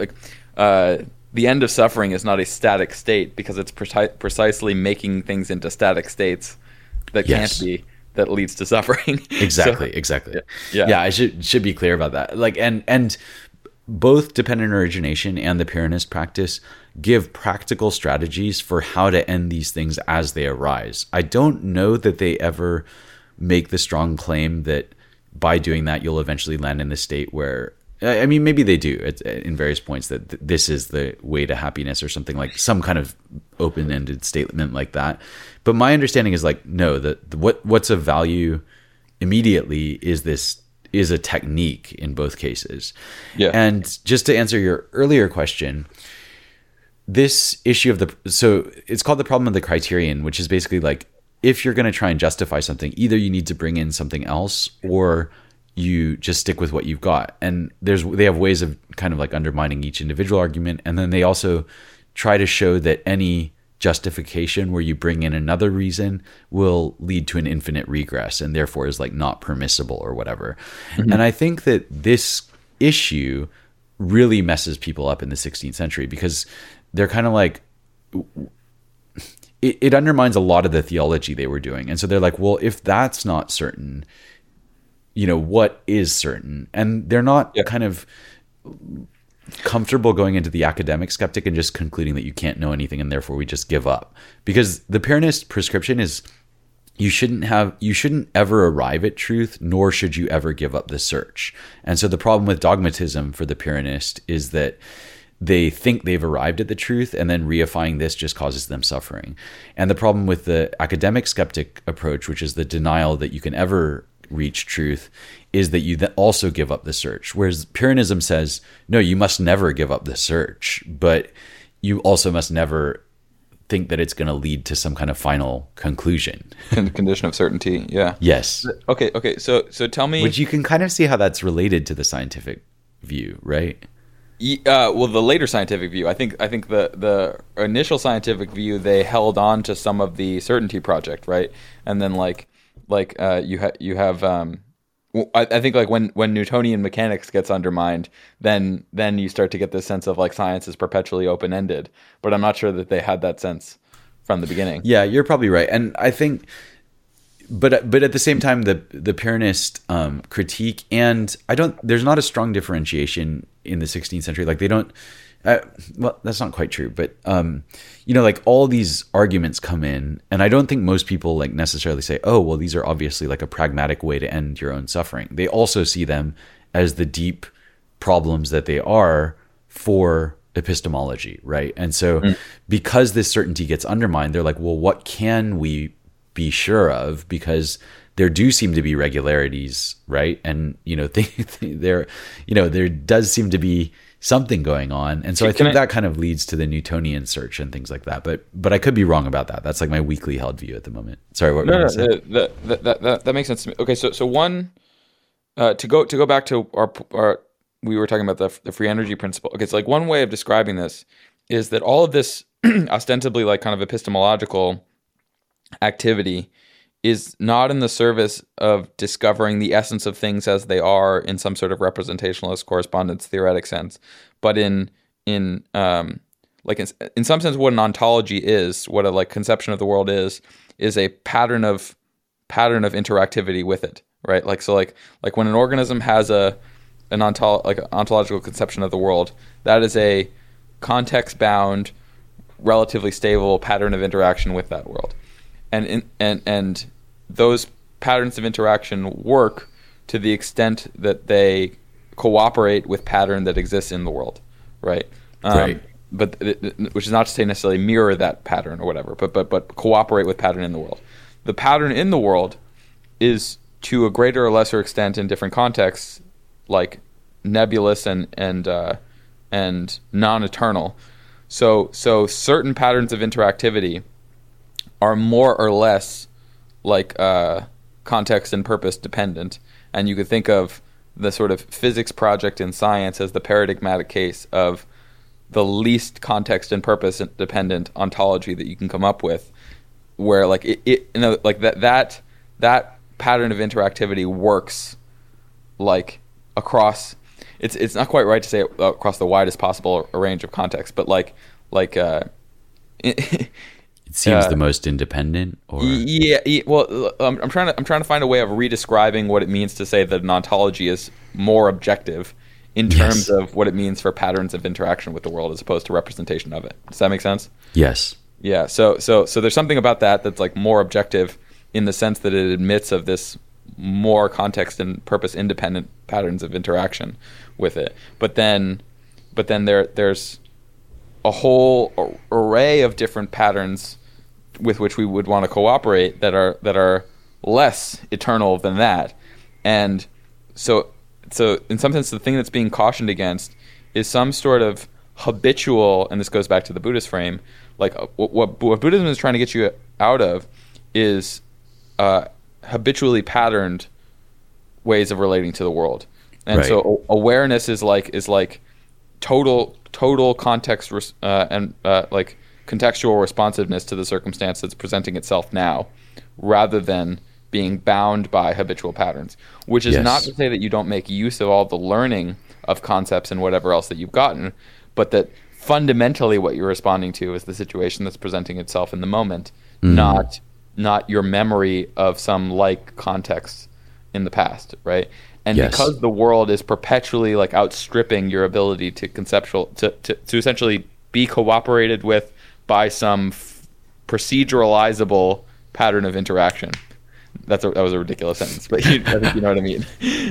the end of suffering is not a static state, because it's precisely making things into static states that can't be, that leads to suffering. Exactly. Yeah, I should be clear about that. Like, and both dependent origination and the Pyrrhonist practice give practical strategies for how to end these things as they arise. I don't know that they ever make the strong claim that by doing that you'll eventually land in the state where, I mean, maybe they do in various points, that this is the way to happiness or something, like some kind of open-ended statement like that. But my understanding is like, no, what's of value immediately is a technique in both cases. Yeah. And just to answer your earlier question, this issue of so it's called the problem of the criterion, which is basically like, if you're going to try and justify something, either you need to bring in something else or you just stick with what you've got. And they have ways of kind of like undermining each individual argument. And then they also try to show that any justification where you bring in another reason will lead to an infinite regress and therefore is like not permissible or whatever. Mm-hmm. And I think that this issue really messes people up in the 16th century, because they're kind of like, it undermines a lot of the theology they were doing. And so they're like, well, if that's not certain, what is certain? And they're not kind of comfortable going into the academic skeptic and just concluding that you can't know anything and therefore we just give up. Because the Pyrrhonist prescription is, you shouldn't ever arrive at truth, nor should you ever give up the search. And so the problem with dogmatism for the Pyrrhonist is that they think they've arrived at the truth, and then reifying this just causes them suffering. And the problem with the academic skeptic approach, which is the denial that you can ever reach truth, is that you then also give up the search. Whereas Pyrrhonism says, no, you must never give up the search, but you also must never think that it's going to lead to some kind of final conclusion. Condition of certainty. Yeah. Yes. Okay. So tell me, which you can kind of see how that's related to the scientific view, right? Well, the later scientific view, I think the initial scientific view, they held on to some of the certainty project, right? And then you have I think like when Newtonian mechanics gets undermined, then you start to get this sense of like science is perpetually open-ended. But I'm not sure that they had that sense from the beginning. Yeah, you're probably right. And I think, but at the same time, the Pyrrhonist critique, and there's not a strong differentiation in the 16th century. Like they don't, well, that's not quite true, but like all these arguments come in, and I don't think most people like necessarily say, oh, well, these are obviously like a pragmatic way to end your own suffering. They also see them as the deep problems that they are for epistemology, right? And so because this certainty gets undermined, they're like, well, what can we be sure of? Because there do seem to be regularities, right? And there does seem to be something going on, and so I think that kind of leads to the Newtonian search and things like that. But I could be wrong about that. That's like my weakly held view at the moment. Sorry, what were you saying? That makes sense to me. Okay, so one to go back to our we were talking about the free energy principle. Okay, so like one way of describing this is that all of this ostensibly like kind of epistemological activity is not in the service of discovering the essence of things as they are in some sort of representationalist correspondence theoretic sense, but in some sense what an ontology is, what a like conception of the world is a pattern of interactivity with it, right? Like when an organism has an ontological conception of the world, that is a context bound, relatively stable pattern of interaction with that world. And those patterns of interaction work to the extent that they cooperate with pattern that exists in the world, right? Right. But which is not to say necessarily mirror that pattern or whatever, but cooperate with pattern in the world. The pattern in the world is to a greater or lesser extent in different contexts, like nebulous and non-eternal. So certain patterns of interactivity are more or less like context and purpose dependent, and you could think of the sort of physics project in science as the paradigmatic case of the least context and purpose dependent ontology that you can come up with, where like that pattern of interactivity works like across. It's not quite right to say across the widest possible range of context, but it seems the most independent, or well, I'm trying to find a way of redescribing what it means to say that an ontology is more objective in terms of what it means for patterns of interaction with the world as opposed to representation of it. Does that make sense? Yes. Yeah. So there's something about that's like more objective in the sense that it admits of this more context and purpose independent patterns of interaction with it. But then there's a whole array of different patterns with which we would want to cooperate that are less eternal than that. And so in some sense the thing that's being cautioned against is some sort of habitual, and this goes back to the Buddhist frame, like what Buddhism is trying to get you out of is habitually patterned ways of relating to the world. And right. So awareness is like total context and like contextual responsiveness to the circumstance that's presenting itself now, rather than being bound by habitual patterns. Which is not to say that you don't make use of all the learning of concepts and whatever else that you've gotten, but that fundamentally what you're responding to is the situation that's presenting itself in the moment, not your memory of some like context in the past, right? And Yes. because the world is perpetually like outstripping your ability to to essentially be cooperated with by some proceduralizable pattern of interaction. That was a ridiculous sentence, but I think you know what I mean.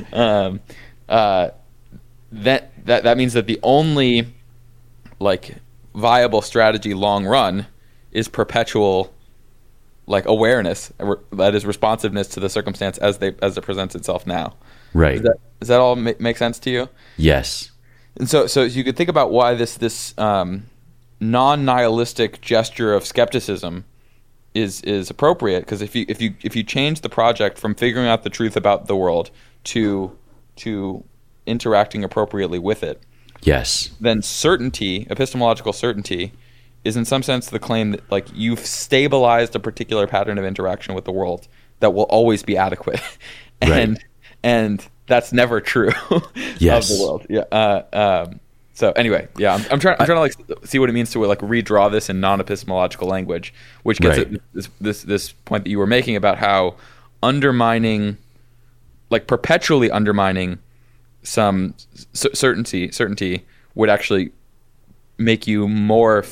That means that the only like viable strategy long run is perpetual like awareness, that is responsiveness to the circumstance as it presents itself now. Right. Does that all make sense to you? Yes. And so you could think about why this non-nihilistic gesture of skepticism is appropriate, because if you change the project from figuring out the truth about the world to interacting appropriately with it, Yes. then certainty, epistemological certainty, is in some sense the claim that like you've stabilized a particular pattern of interaction with the world that will always be adequate, and that's never true Yes. of the world. Yeah. So anyway, yeah, I'm trying to like see what it means to like redraw this in non-epistemological language, which gets Right. at this point that you were making about how undermining, like perpetually undermining some certainty would actually make you more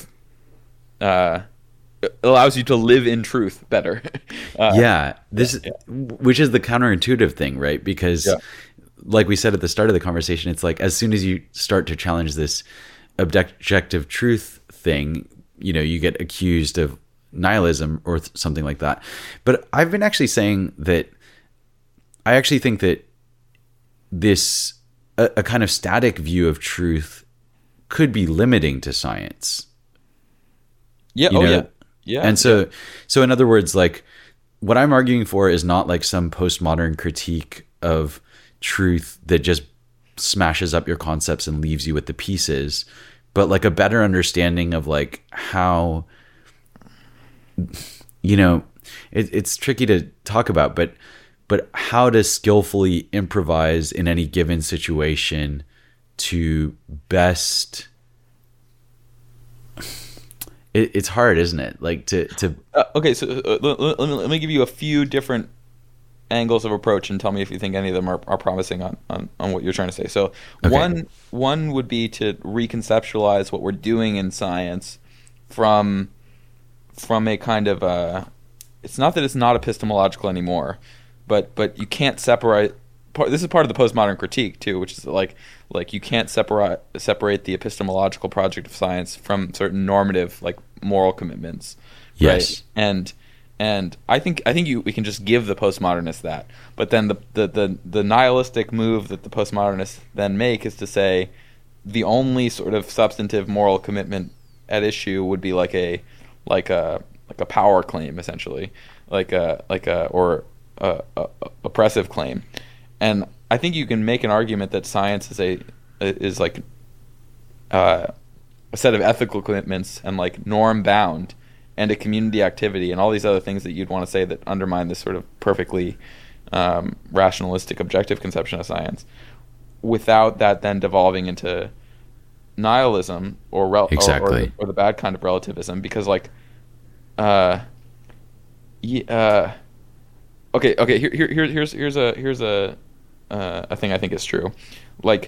allows you to live in truth better. Which is the counterintuitive thing, right? Because like we said at the start of the conversation, it's like as soon as you start to challenge this objective truth thing, you get accused of nihilism or something like that. But I've been actually saying that I actually think that this a kind of static view of truth could be limiting to science. Yeah. And so in other words, like what I'm arguing for is not like some postmodern critique of truth that just smashes up your concepts and leaves you with the pieces, but like a better understanding of like how, it's tricky to talk about, but how to skillfully improvise in any given situation to best. It's hard, isn't it? Like to. Okay, so let me give you a few different angles of approach and tell me if you think any of them are promising on what you're trying to say. So Okay. one would be to reconceptualize what we're doing in science from a kind of it's not that it's not epistemological anymore, but you can't separate. This is part of the postmodern critique too, which is like you can't separate the epistemological project of science from certain normative like moral commitments. Yes. Right? And I think we can just give the postmodernists that, but then the nihilistic move that the postmodernists then make is to say the only sort of substantive moral commitment at issue would be like a power claim, essentially, like a oppressive claim. And I think you can make an argument that science is like a set of ethical commitments and like norm bound, and a community activity, and all these other things that you'd want to say that undermine this sort of perfectly rationalistic, objective conception of science, without that then devolving into nihilism or the bad kind of relativism. Because like, okay, here's a thing I think is true, like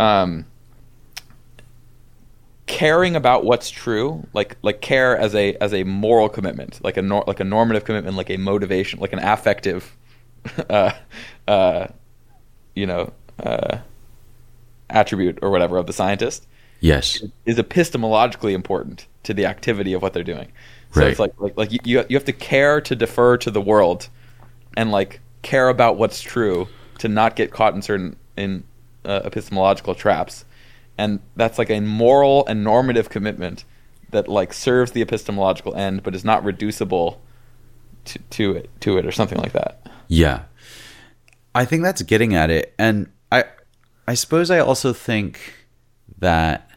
caring about what's true, like care as a moral commitment, like a normative commitment, like a motivation, like an affective, attribute or whatever of the scientist. Yes. Is epistemologically important to the activity of what they're doing. So Right. it's like you have to care to defer to the world, and like care about what's true to not get caught in certain epistemological traps. And that's like a moral and normative commitment that like serves the epistemological end, but is not reducible to it or something like that. Yeah. I think that's getting at it. And I suppose I also think that,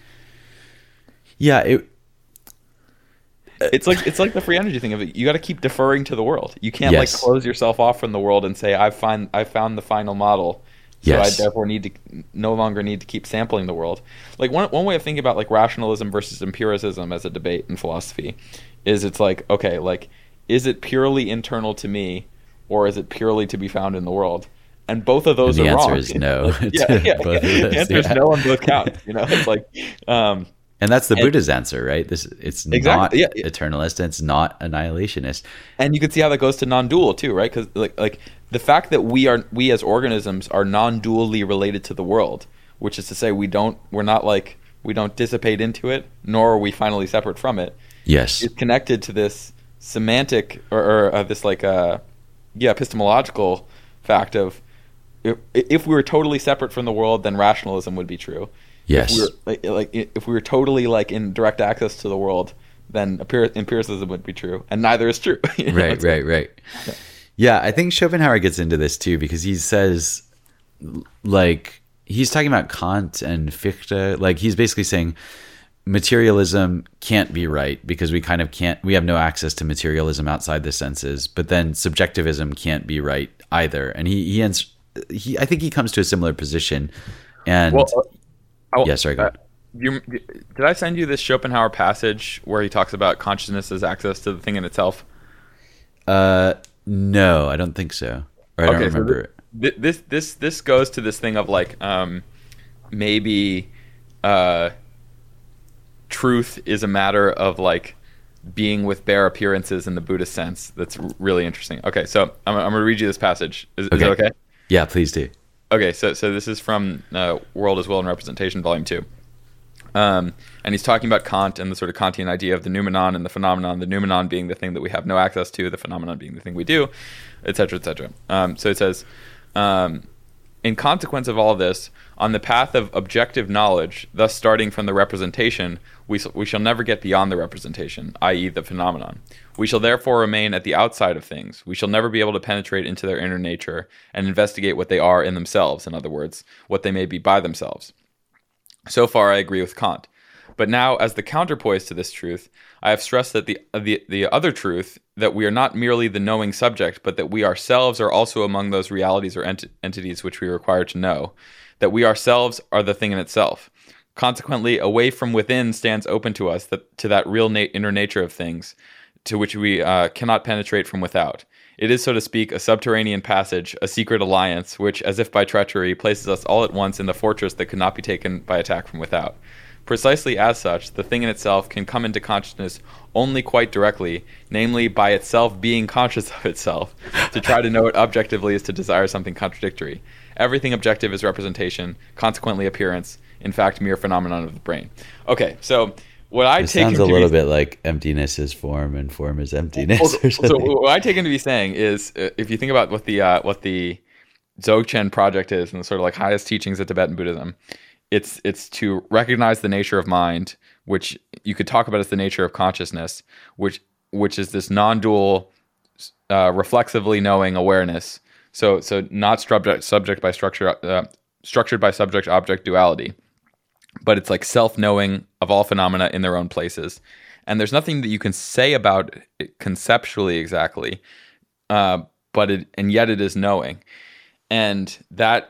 it's like the free energy thing of it. You got to keep deferring to the world. You can't Yes. like close yourself off from the world and say, I found the final model. So Yes. I therefore no longer need to keep sampling the world. Like one way of thinking about like rationalism versus empiricism as a debate in philosophy is it's like, okay, like is it purely internal to me or is it purely to be found in the world? And both of those And the are answer wrong. is no. Yeah. Both of those, The answer is no on both counts. It's like, and that's the and- Buddha's answer, right? It's Exactly, not yeah. eternalist and it's not annihilationist. and you can see how that goes to non-dual too, right? Because like the fact that we as organisms are non-dually related to the world, which is to say we don't dissipate into it, nor are we finally separate from it, Yes. is connected to this semantic or this like epistemological fact of if we were totally separate from the world, then rationalism would be true. Yes. If we were totally like in direct access to the world, then empiricism would be true, and neither is true. Right. Yeah, I think Schopenhauer gets into this too because he says, like, he's talking about Kant and Fichte. Like, he's basically saying materialism can't be right because we have no access to materialism outside the senses. But then subjectivism can't be right either. And I think he comes to a similar position. And yeah, sorry, go ahead. Did I send you this Schopenhauer passage where he talks about consciousness as access to the thing in itself? No, I don't think so. Or I don't remember it. This goes to this thing of like maybe truth is a matter of like being with bare appearances in the Buddhist sense. That's really interesting. Okay, so I'm going to read you this passage. Is that okay? Yeah, please do. Okay, so this is from World as Will and Representation, Volume 2. And he's talking about Kant and the sort of Kantian idea of the noumenon and the noumenon being the thing that we have no access to, the phenomenon being the thing we do, etc., etc. So it says, in consequence of all this, on the path of objective knowledge, thus starting from the representation, we shall never get beyond the representation, i.e. the phenomenon. We shall therefore remain at the outside of things. We shall never be able to penetrate into their inner nature and investigate what they are in themselves, in other words, what they may be by themselves. So far, I agree with Kant. But now, as the counterpoise to this truth, I have stressed that the other truth, that we are not merely the knowing subject, but that we ourselves are also among those realities or entities which we are required to know, that we ourselves are the thing in itself. Consequently, a way from within stands open to us, to that real inner nature of things, to which we cannot penetrate from without. It is, so to speak, a subterranean passage, a secret alliance, which, as if by treachery, places us all at once in the fortress that could not be taken by attack from without. Precisely as such, the thing in itself can come into consciousness only quite directly, namely by itself being conscious of itself. To try to know it objectively is to desire something contradictory. Everything objective is representation, consequently appearance, in fact, mere phenomenon of the brain. Okay, so what I take sounds a little bit like emptiness is form and form is emptiness. Or something. So what I take him to be saying is, if you think about what the Dzogchen project is and the sort of like highest teachings of Tibetan Buddhism, it's to recognize the nature of mind, which you could talk about as the nature of consciousness, which is this non-dual, reflexively knowing awareness. So not subject by structure, structured by subject-object duality, but it's like self-knowing of all phenomena in their own places. And there's nothing that you can say about it conceptually exactly, but yet it is knowing, and that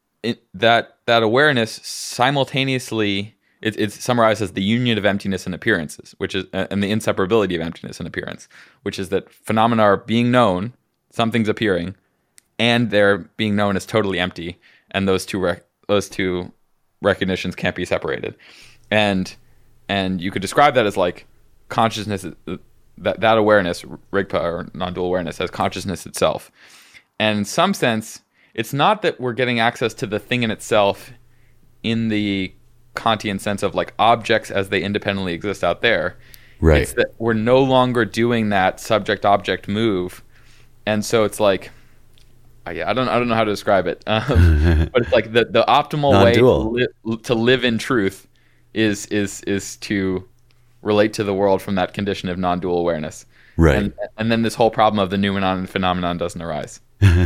awareness simultaneously it's summarized as the union of emptiness and appearances, which is and the inseparability of emptiness and appearance, which is that phenomena are being known, something's appearing, and they're being known as totally empty, and those two recognitions can't be separated. And you could describe that as like consciousness, that awareness, Rigpa, or non-dual awareness, as consciousness itself. And in some sense, it's not that we're getting access to the thing in itself in the Kantian sense of like objects as they independently exist out there. Right. It's that we're no longer doing that subject-object move. And so it's like, I don't know how to describe it, but it's like the optimal way to live in truth is to relate to the world from that condition of non-dual awareness. Right. And then this whole problem of the noumenon and phenomenon doesn't arise.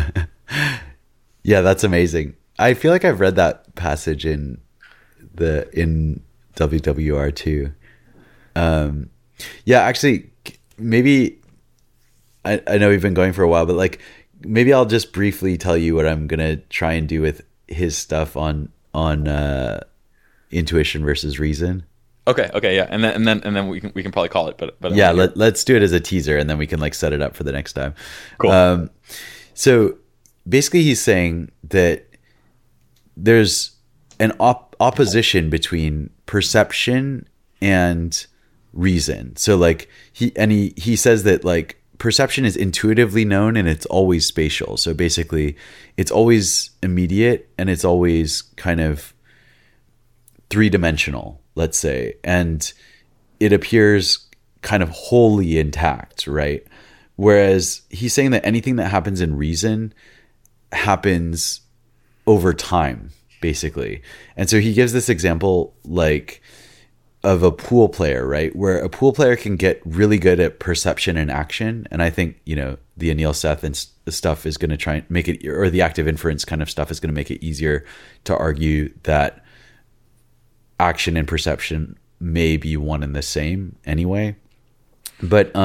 Yeah, that's amazing. I feel like I've read that passage in WWR too. Yeah, actually, maybe I know we've been going for a while, but like maybe I'll just briefly tell you what I'm gonna try and do with his stuff on intuition versus reason? Okay, yeah, and then we can probably call it. But yeah, let's do it as a teaser, and then we can like set it up for the next time. Cool. So basically, he's saying that there's an opposition between perception and reason. So like he says that like perception is intuitively known and it's always spatial. So basically, it's always immediate and it's always kind of three-dimensional, let's say, and it appears kind of wholly intact, right? Whereas he's saying that anything that happens in reason happens over time, basically. And so he gives this example like of a pool player, right? Where a pool player can get really good at perception and action. And I think, you know, the Anil Seth and stuff is going to try and make it, or the active inference kind of stuff is going to make it easier to argue that action and perception may be one and the same anyway. But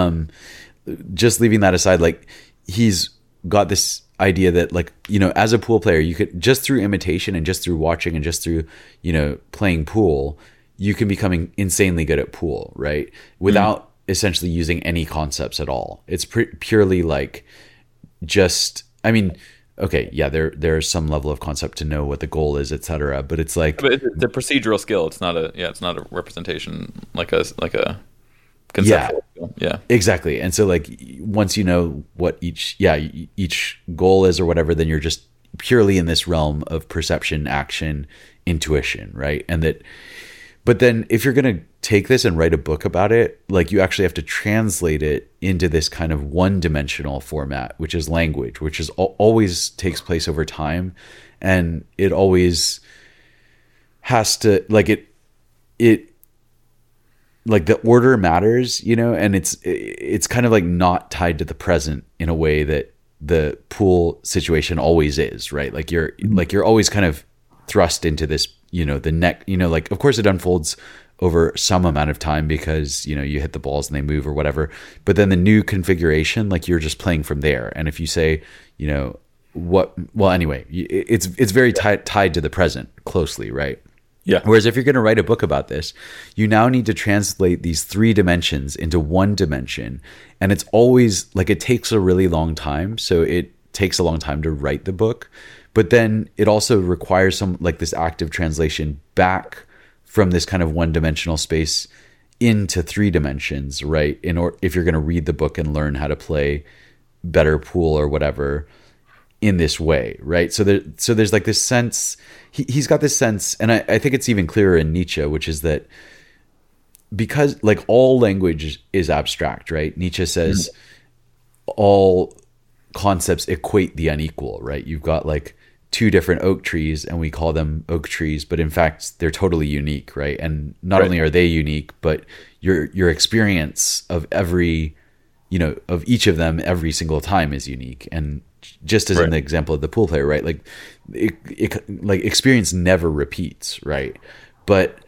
just leaving that aside, like he's got this idea that like, you know, as a pool player, you could just through imitation and just through watching and just through, you know, playing pool, you can become insanely good at pool, right? Without essentially using any concepts at all. It's purely like just, I mean, okay, yeah, there's some level of concept to know what the goal is, etc. But it's like, but it's a procedural skill. It's not a representation like a conceptual skill. Yeah, exactly. And so like once you know what each goal is or whatever, then you're just purely in this realm of perception, action, intuition, right? And that, but then if you're going to take this and write a book about it, like you actually have to translate it into this kind of one-dimensional format, which is language, which is always takes place over time, and it always has to like it like the order matters, you know, and it's kind of like not tied to the present in a way that the pool situation always is, right? Like you're always kind of thrust into this, you know, the neck, you know, like of course it unfolds over some amount of time because, you know, you hit the balls and they move or whatever, but then the new configuration, like you're just playing from there. And if you say, you know, anyway, it's very tied to the present closely, right? Yeah. Whereas if you're going to write a book about this, you now need to translate these three dimensions into one dimension. And it's always like, it takes a really long time. So it takes a long time to write the book, but then it also requires some like this active translation back from this kind of one-dimensional space into three dimensions, right? If you're going to read the book and learn how to play better pool or whatever in this way, right? So there's like this sense, he's got this sense, and I think it's even clearer in Nietzsche, which is that because like all language is abstract, right? Nietzsche says all concepts equate the unequal, right? You've got like two different oak trees and we call them oak trees, but in fact they're totally unique, right? And not only are they unique, but your experience of every, you know, of each of them every single time is unique. And just as in the example of the pool player, right? Like it like experience never repeats, right? But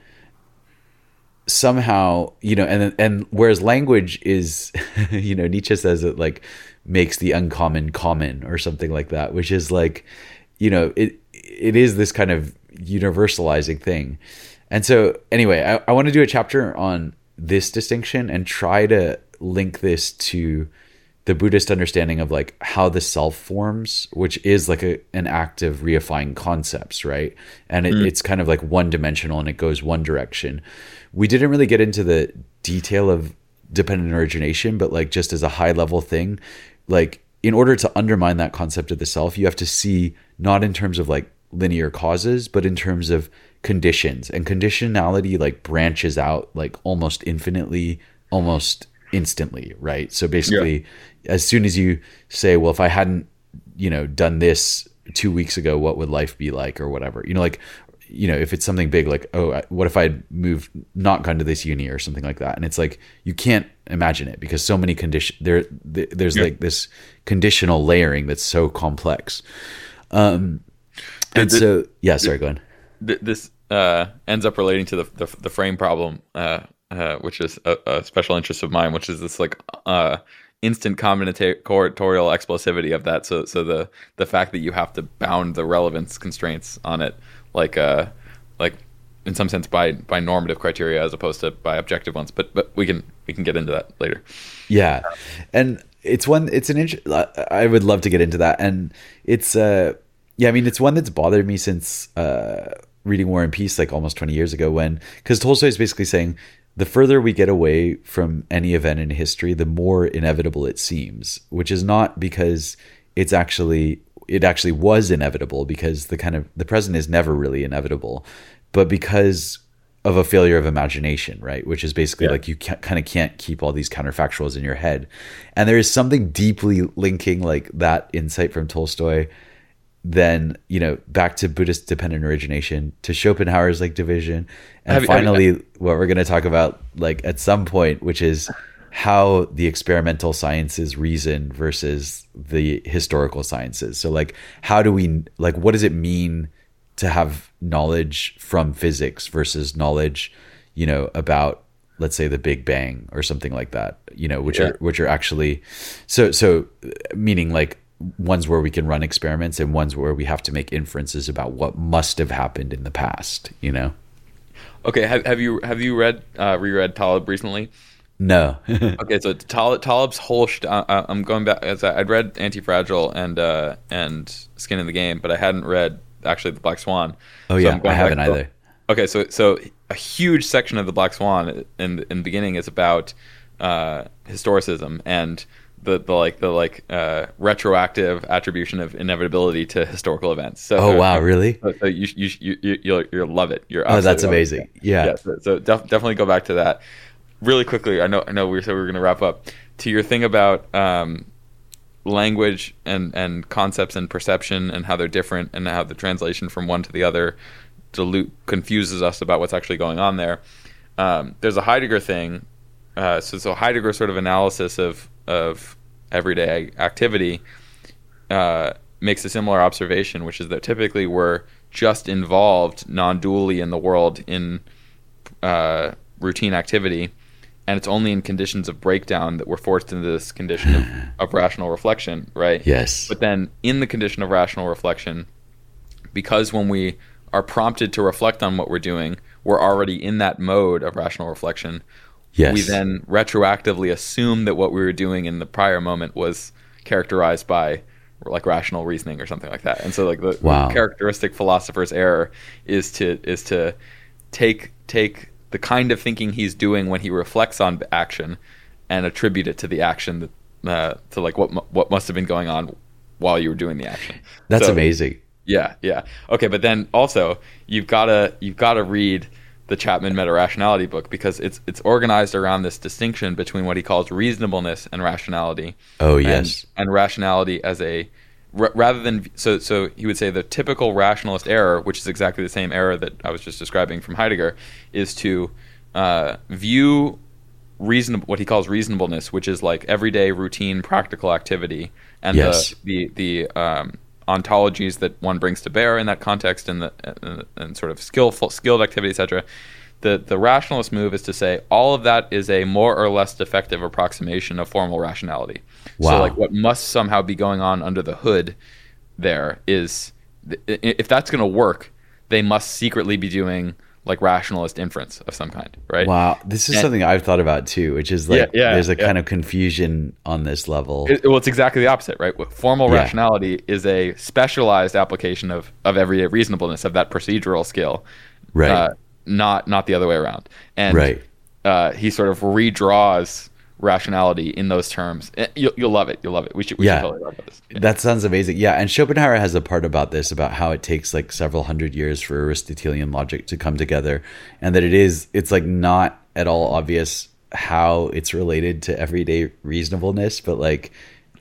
somehow, you know, and whereas language is, you know, Nietzsche says it like makes the uncommon common or something like that, which is like, you know, it is this kind of universalizing thing. And so anyway, I want to do a chapter on this distinction and try to link this to the Buddhist understanding of like how the self forms, which is like an act of reifying concepts, right? And it's kind of like one dimensional and it goes one direction. We didn't really get into the detail of dependent origination, but like just as a high level thing, like in order to undermine that concept of the self, you have to see not in terms of like linear causes, but in terms of conditions, and conditionality like branches out like almost infinitely, almost instantly, right? So basically, as soon as you say, well, if I hadn't, you know, done this 2 weeks ago, what would life be like or whatever, you know, like, you know, if it's something big, like, oh, what if I'd moved, not gone to this uni or something like that? And it's like, you can't imagine it because so many there's like this conditional layering that's so complex. Sorry, go on. This ends up relating to the frame problem, which is a special interest of mine, which is this like instant combinatorial explosivity of that. So the fact that you have to bound the relevance constraints on it, like in some sense by normative criteria as opposed to by objective ones. But we can get into that later. Yeah, and I would love to get into that, and it's I mean, it's one that's bothered me since reading War and Peace, like almost 20 years ago, because Tolstoy is basically saying the further we get away from any event in history, the more inevitable it seems, which is not because it actually was inevitable, because the present is never really inevitable, but because of a failure of imagination, right? Which is basically like you can't keep all these counterfactuals in your head. And there is something deeply linking like that insight from Tolstoy, then, back to Buddhist dependent origination, to Schopenhauer's like division, and finally what we're going to talk about like at some point, which is how the experimental sciences reason versus the historical sciences. So like, what does it mean to have knowledge from physics versus knowledge, about, let's say, the Big Bang or something like that, which are actually so meaning like ones where we can run experiments and ones where we have to make inferences about what must have happened in the past, Okay, have you reread Taleb recently? No. Okay, so Taleb's whole I'm going back, as I'd read Anti-Fragile and Skin in the Game, but I hadn't read actually The Black Swan. Oh yeah, I haven't either. Okay, so a huge section of The Black Swan in the beginning is about historicism and the retroactive attribution of inevitability to historical events. So, wow, really? So you'll love it. That's amazing. Yeah. So definitely go back to that really quickly. I know we said we were going to wrap up. To your thing about language and concepts and perception and how they're different and how the translation from one to the other confuses us about what's actually going on there. There's a Heidegger thing. So Heidegger's sort of analysis of everyday activity makes a similar observation, which is that typically we're just involved non-dually in the world in routine activity, and it's only in conditions of breakdown that we're forced into this condition of rational reflection, right? Yes. But then in the condition of rational reflection, because when we are prompted to reflect on what we're doing, we're already in that mode of rational reflection. Yes. We then retroactively assume that what we were doing in the prior moment was characterized by like rational reasoning or something like that. And so like the characteristic philosopher's error is to take the kind of thinking he's doing when he reflects on action and attribute it to the action that to like what must have been going on while you were doing the action. That's amazing. Yeah. Okay, but then also you've gotta read the Chapman Meta-Rationality book, because it's organized around this distinction between what he calls reasonableness and rationality. Oh, yes. And rationality as rather than, so he would say the typical rationalist error, which is exactly the same error that I was just describing from Heidegger, is to view what he calls reasonableness, which is like everyday routine practical activity, and the ontologies that one brings to bear in that context, and sort of skilled activity, etc. The rationalist move is to say all of that is a more or less defective approximation of formal rationality. Wow. So like what must somehow be going on under the hood there is, if that's going to work, they must secretly be doing like rationalist inference of some kind, right? Wow, this is something I've thought about too, which is like there's a kind of confusion on this level. Well, it's exactly the opposite, right? Formal rationality is a specialized application of everyday reasonableness, of that procedural skill, right? Not the other way around. And he sort of redraws rationality in those terms. You'll love it. We should totally talk about this. That sounds amazing. Yeah, and Schopenhauer has a part about this, about how it takes like several hundred years for Aristotelian logic to come together, and that it's like not at all obvious how it's related to everyday reasonableness, but like,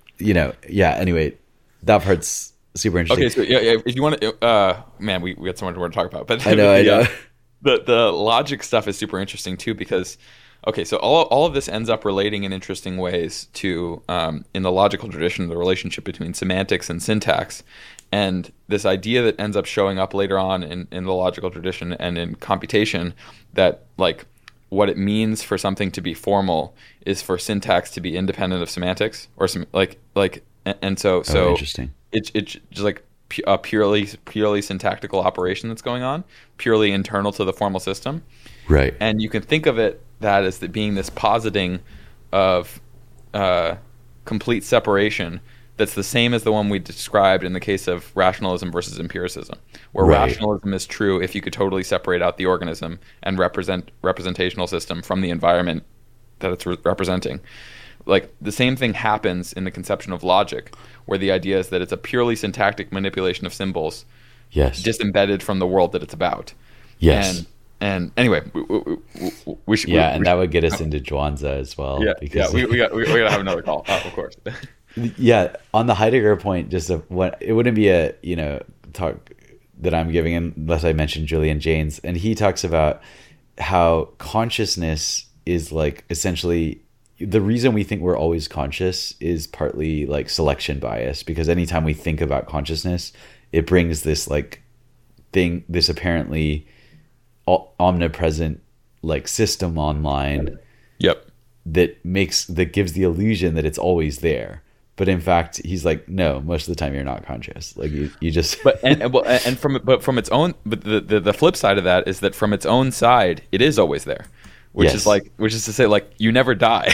anyway, that part's super interesting. Okay, so if you want to, man, we got so much more to talk about, but I know. The logic stuff is super interesting too, because okay, so all of this ends up relating in interesting ways to, in the logical tradition, the relationship between semantics and syntax, and this idea that ends up showing up later on in the logical tradition and in computation, that like what it means for something to be formal is for syntax to be independent of semantics, or some and so interesting. It's just like a purely syntactical operation that's going on, purely internal to the formal system. Right. And you can think of it that as being this positing of complete separation that's the same as the one we described in the case of rationalism versus empiricism, where rationalism is true if you could totally separate out the organism and representational system from the environment that it's representing. Like the same thing happens in the conception of logic, where the idea is that it's a purely syntactic manipulation of symbols, disembedded from the world that it's about. Yes. And anyway, we should. Yeah, and that would get us into Zhuangzi as well. Yeah, because we gotta have another call. Of course. Yeah, on the Heidegger point, it wouldn't be a talk that I'm giving unless I mention Julian Jaynes, and he talks about how consciousness is like essentially the reason we think we're always conscious is partly like selection bias, because anytime we think about consciousness, it brings this like thing, this apparently omnipresent like system online. Yep. That gives the illusion that it's always there. But in fact, he's like, no, most of the time you're not conscious. Like you just. But from its own, but the flip side of that is that from its own side, it is always there, which is to say, like, you never die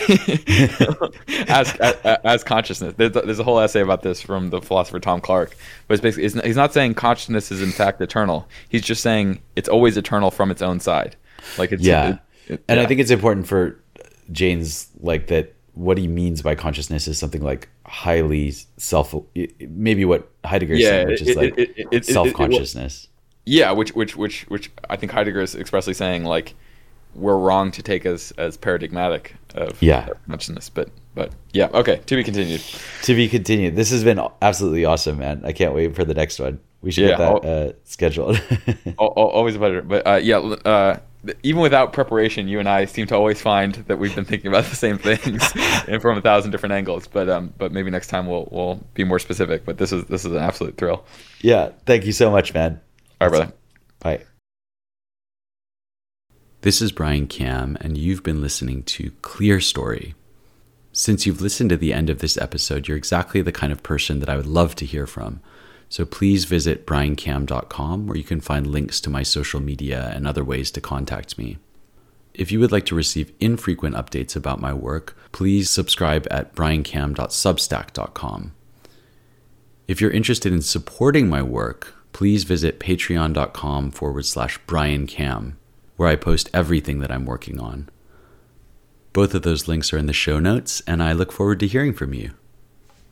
as consciousness. There's a whole essay about this from the philosopher Tom Clark, but it's basically he's not saying consciousness is in fact eternal. He's just saying it's always eternal from its own side. Like it's and I think it's important for Jaynes, like that. What he means by consciousness is something like highly maybe what Heidegger said, which is like self-consciousness. Which I think Heidegger is expressly saying, like, we're wrong to take as paradigmatic of consciousness. But yeah, okay, to be continued. To be continued. This has been absolutely awesome, man. I can't wait for the next one. We should get that scheduled. Always a pleasure. But even without preparation, you and I seem to always find that we've been thinking about the same things and from 1,000 different angles. But maybe next time we'll be more specific. But this is an absolute thrill. Yeah, thank you so much, man. All right, brother. Bye. This is Brian Kam, and you've been listening to Clear Story. Since you've listened to the end of this episode, you're exactly the kind of person that I would love to hear from. So please visit briankam.com, where you can find links to my social media and other ways to contact me. If you would like to receive infrequent updates about my work, please subscribe at briankam.substack.com. If you're interested in supporting my work, please visit patreon.com/briankam, where I post everything that I'm working on. Both of those links are in the show notes, and I look forward to hearing from you.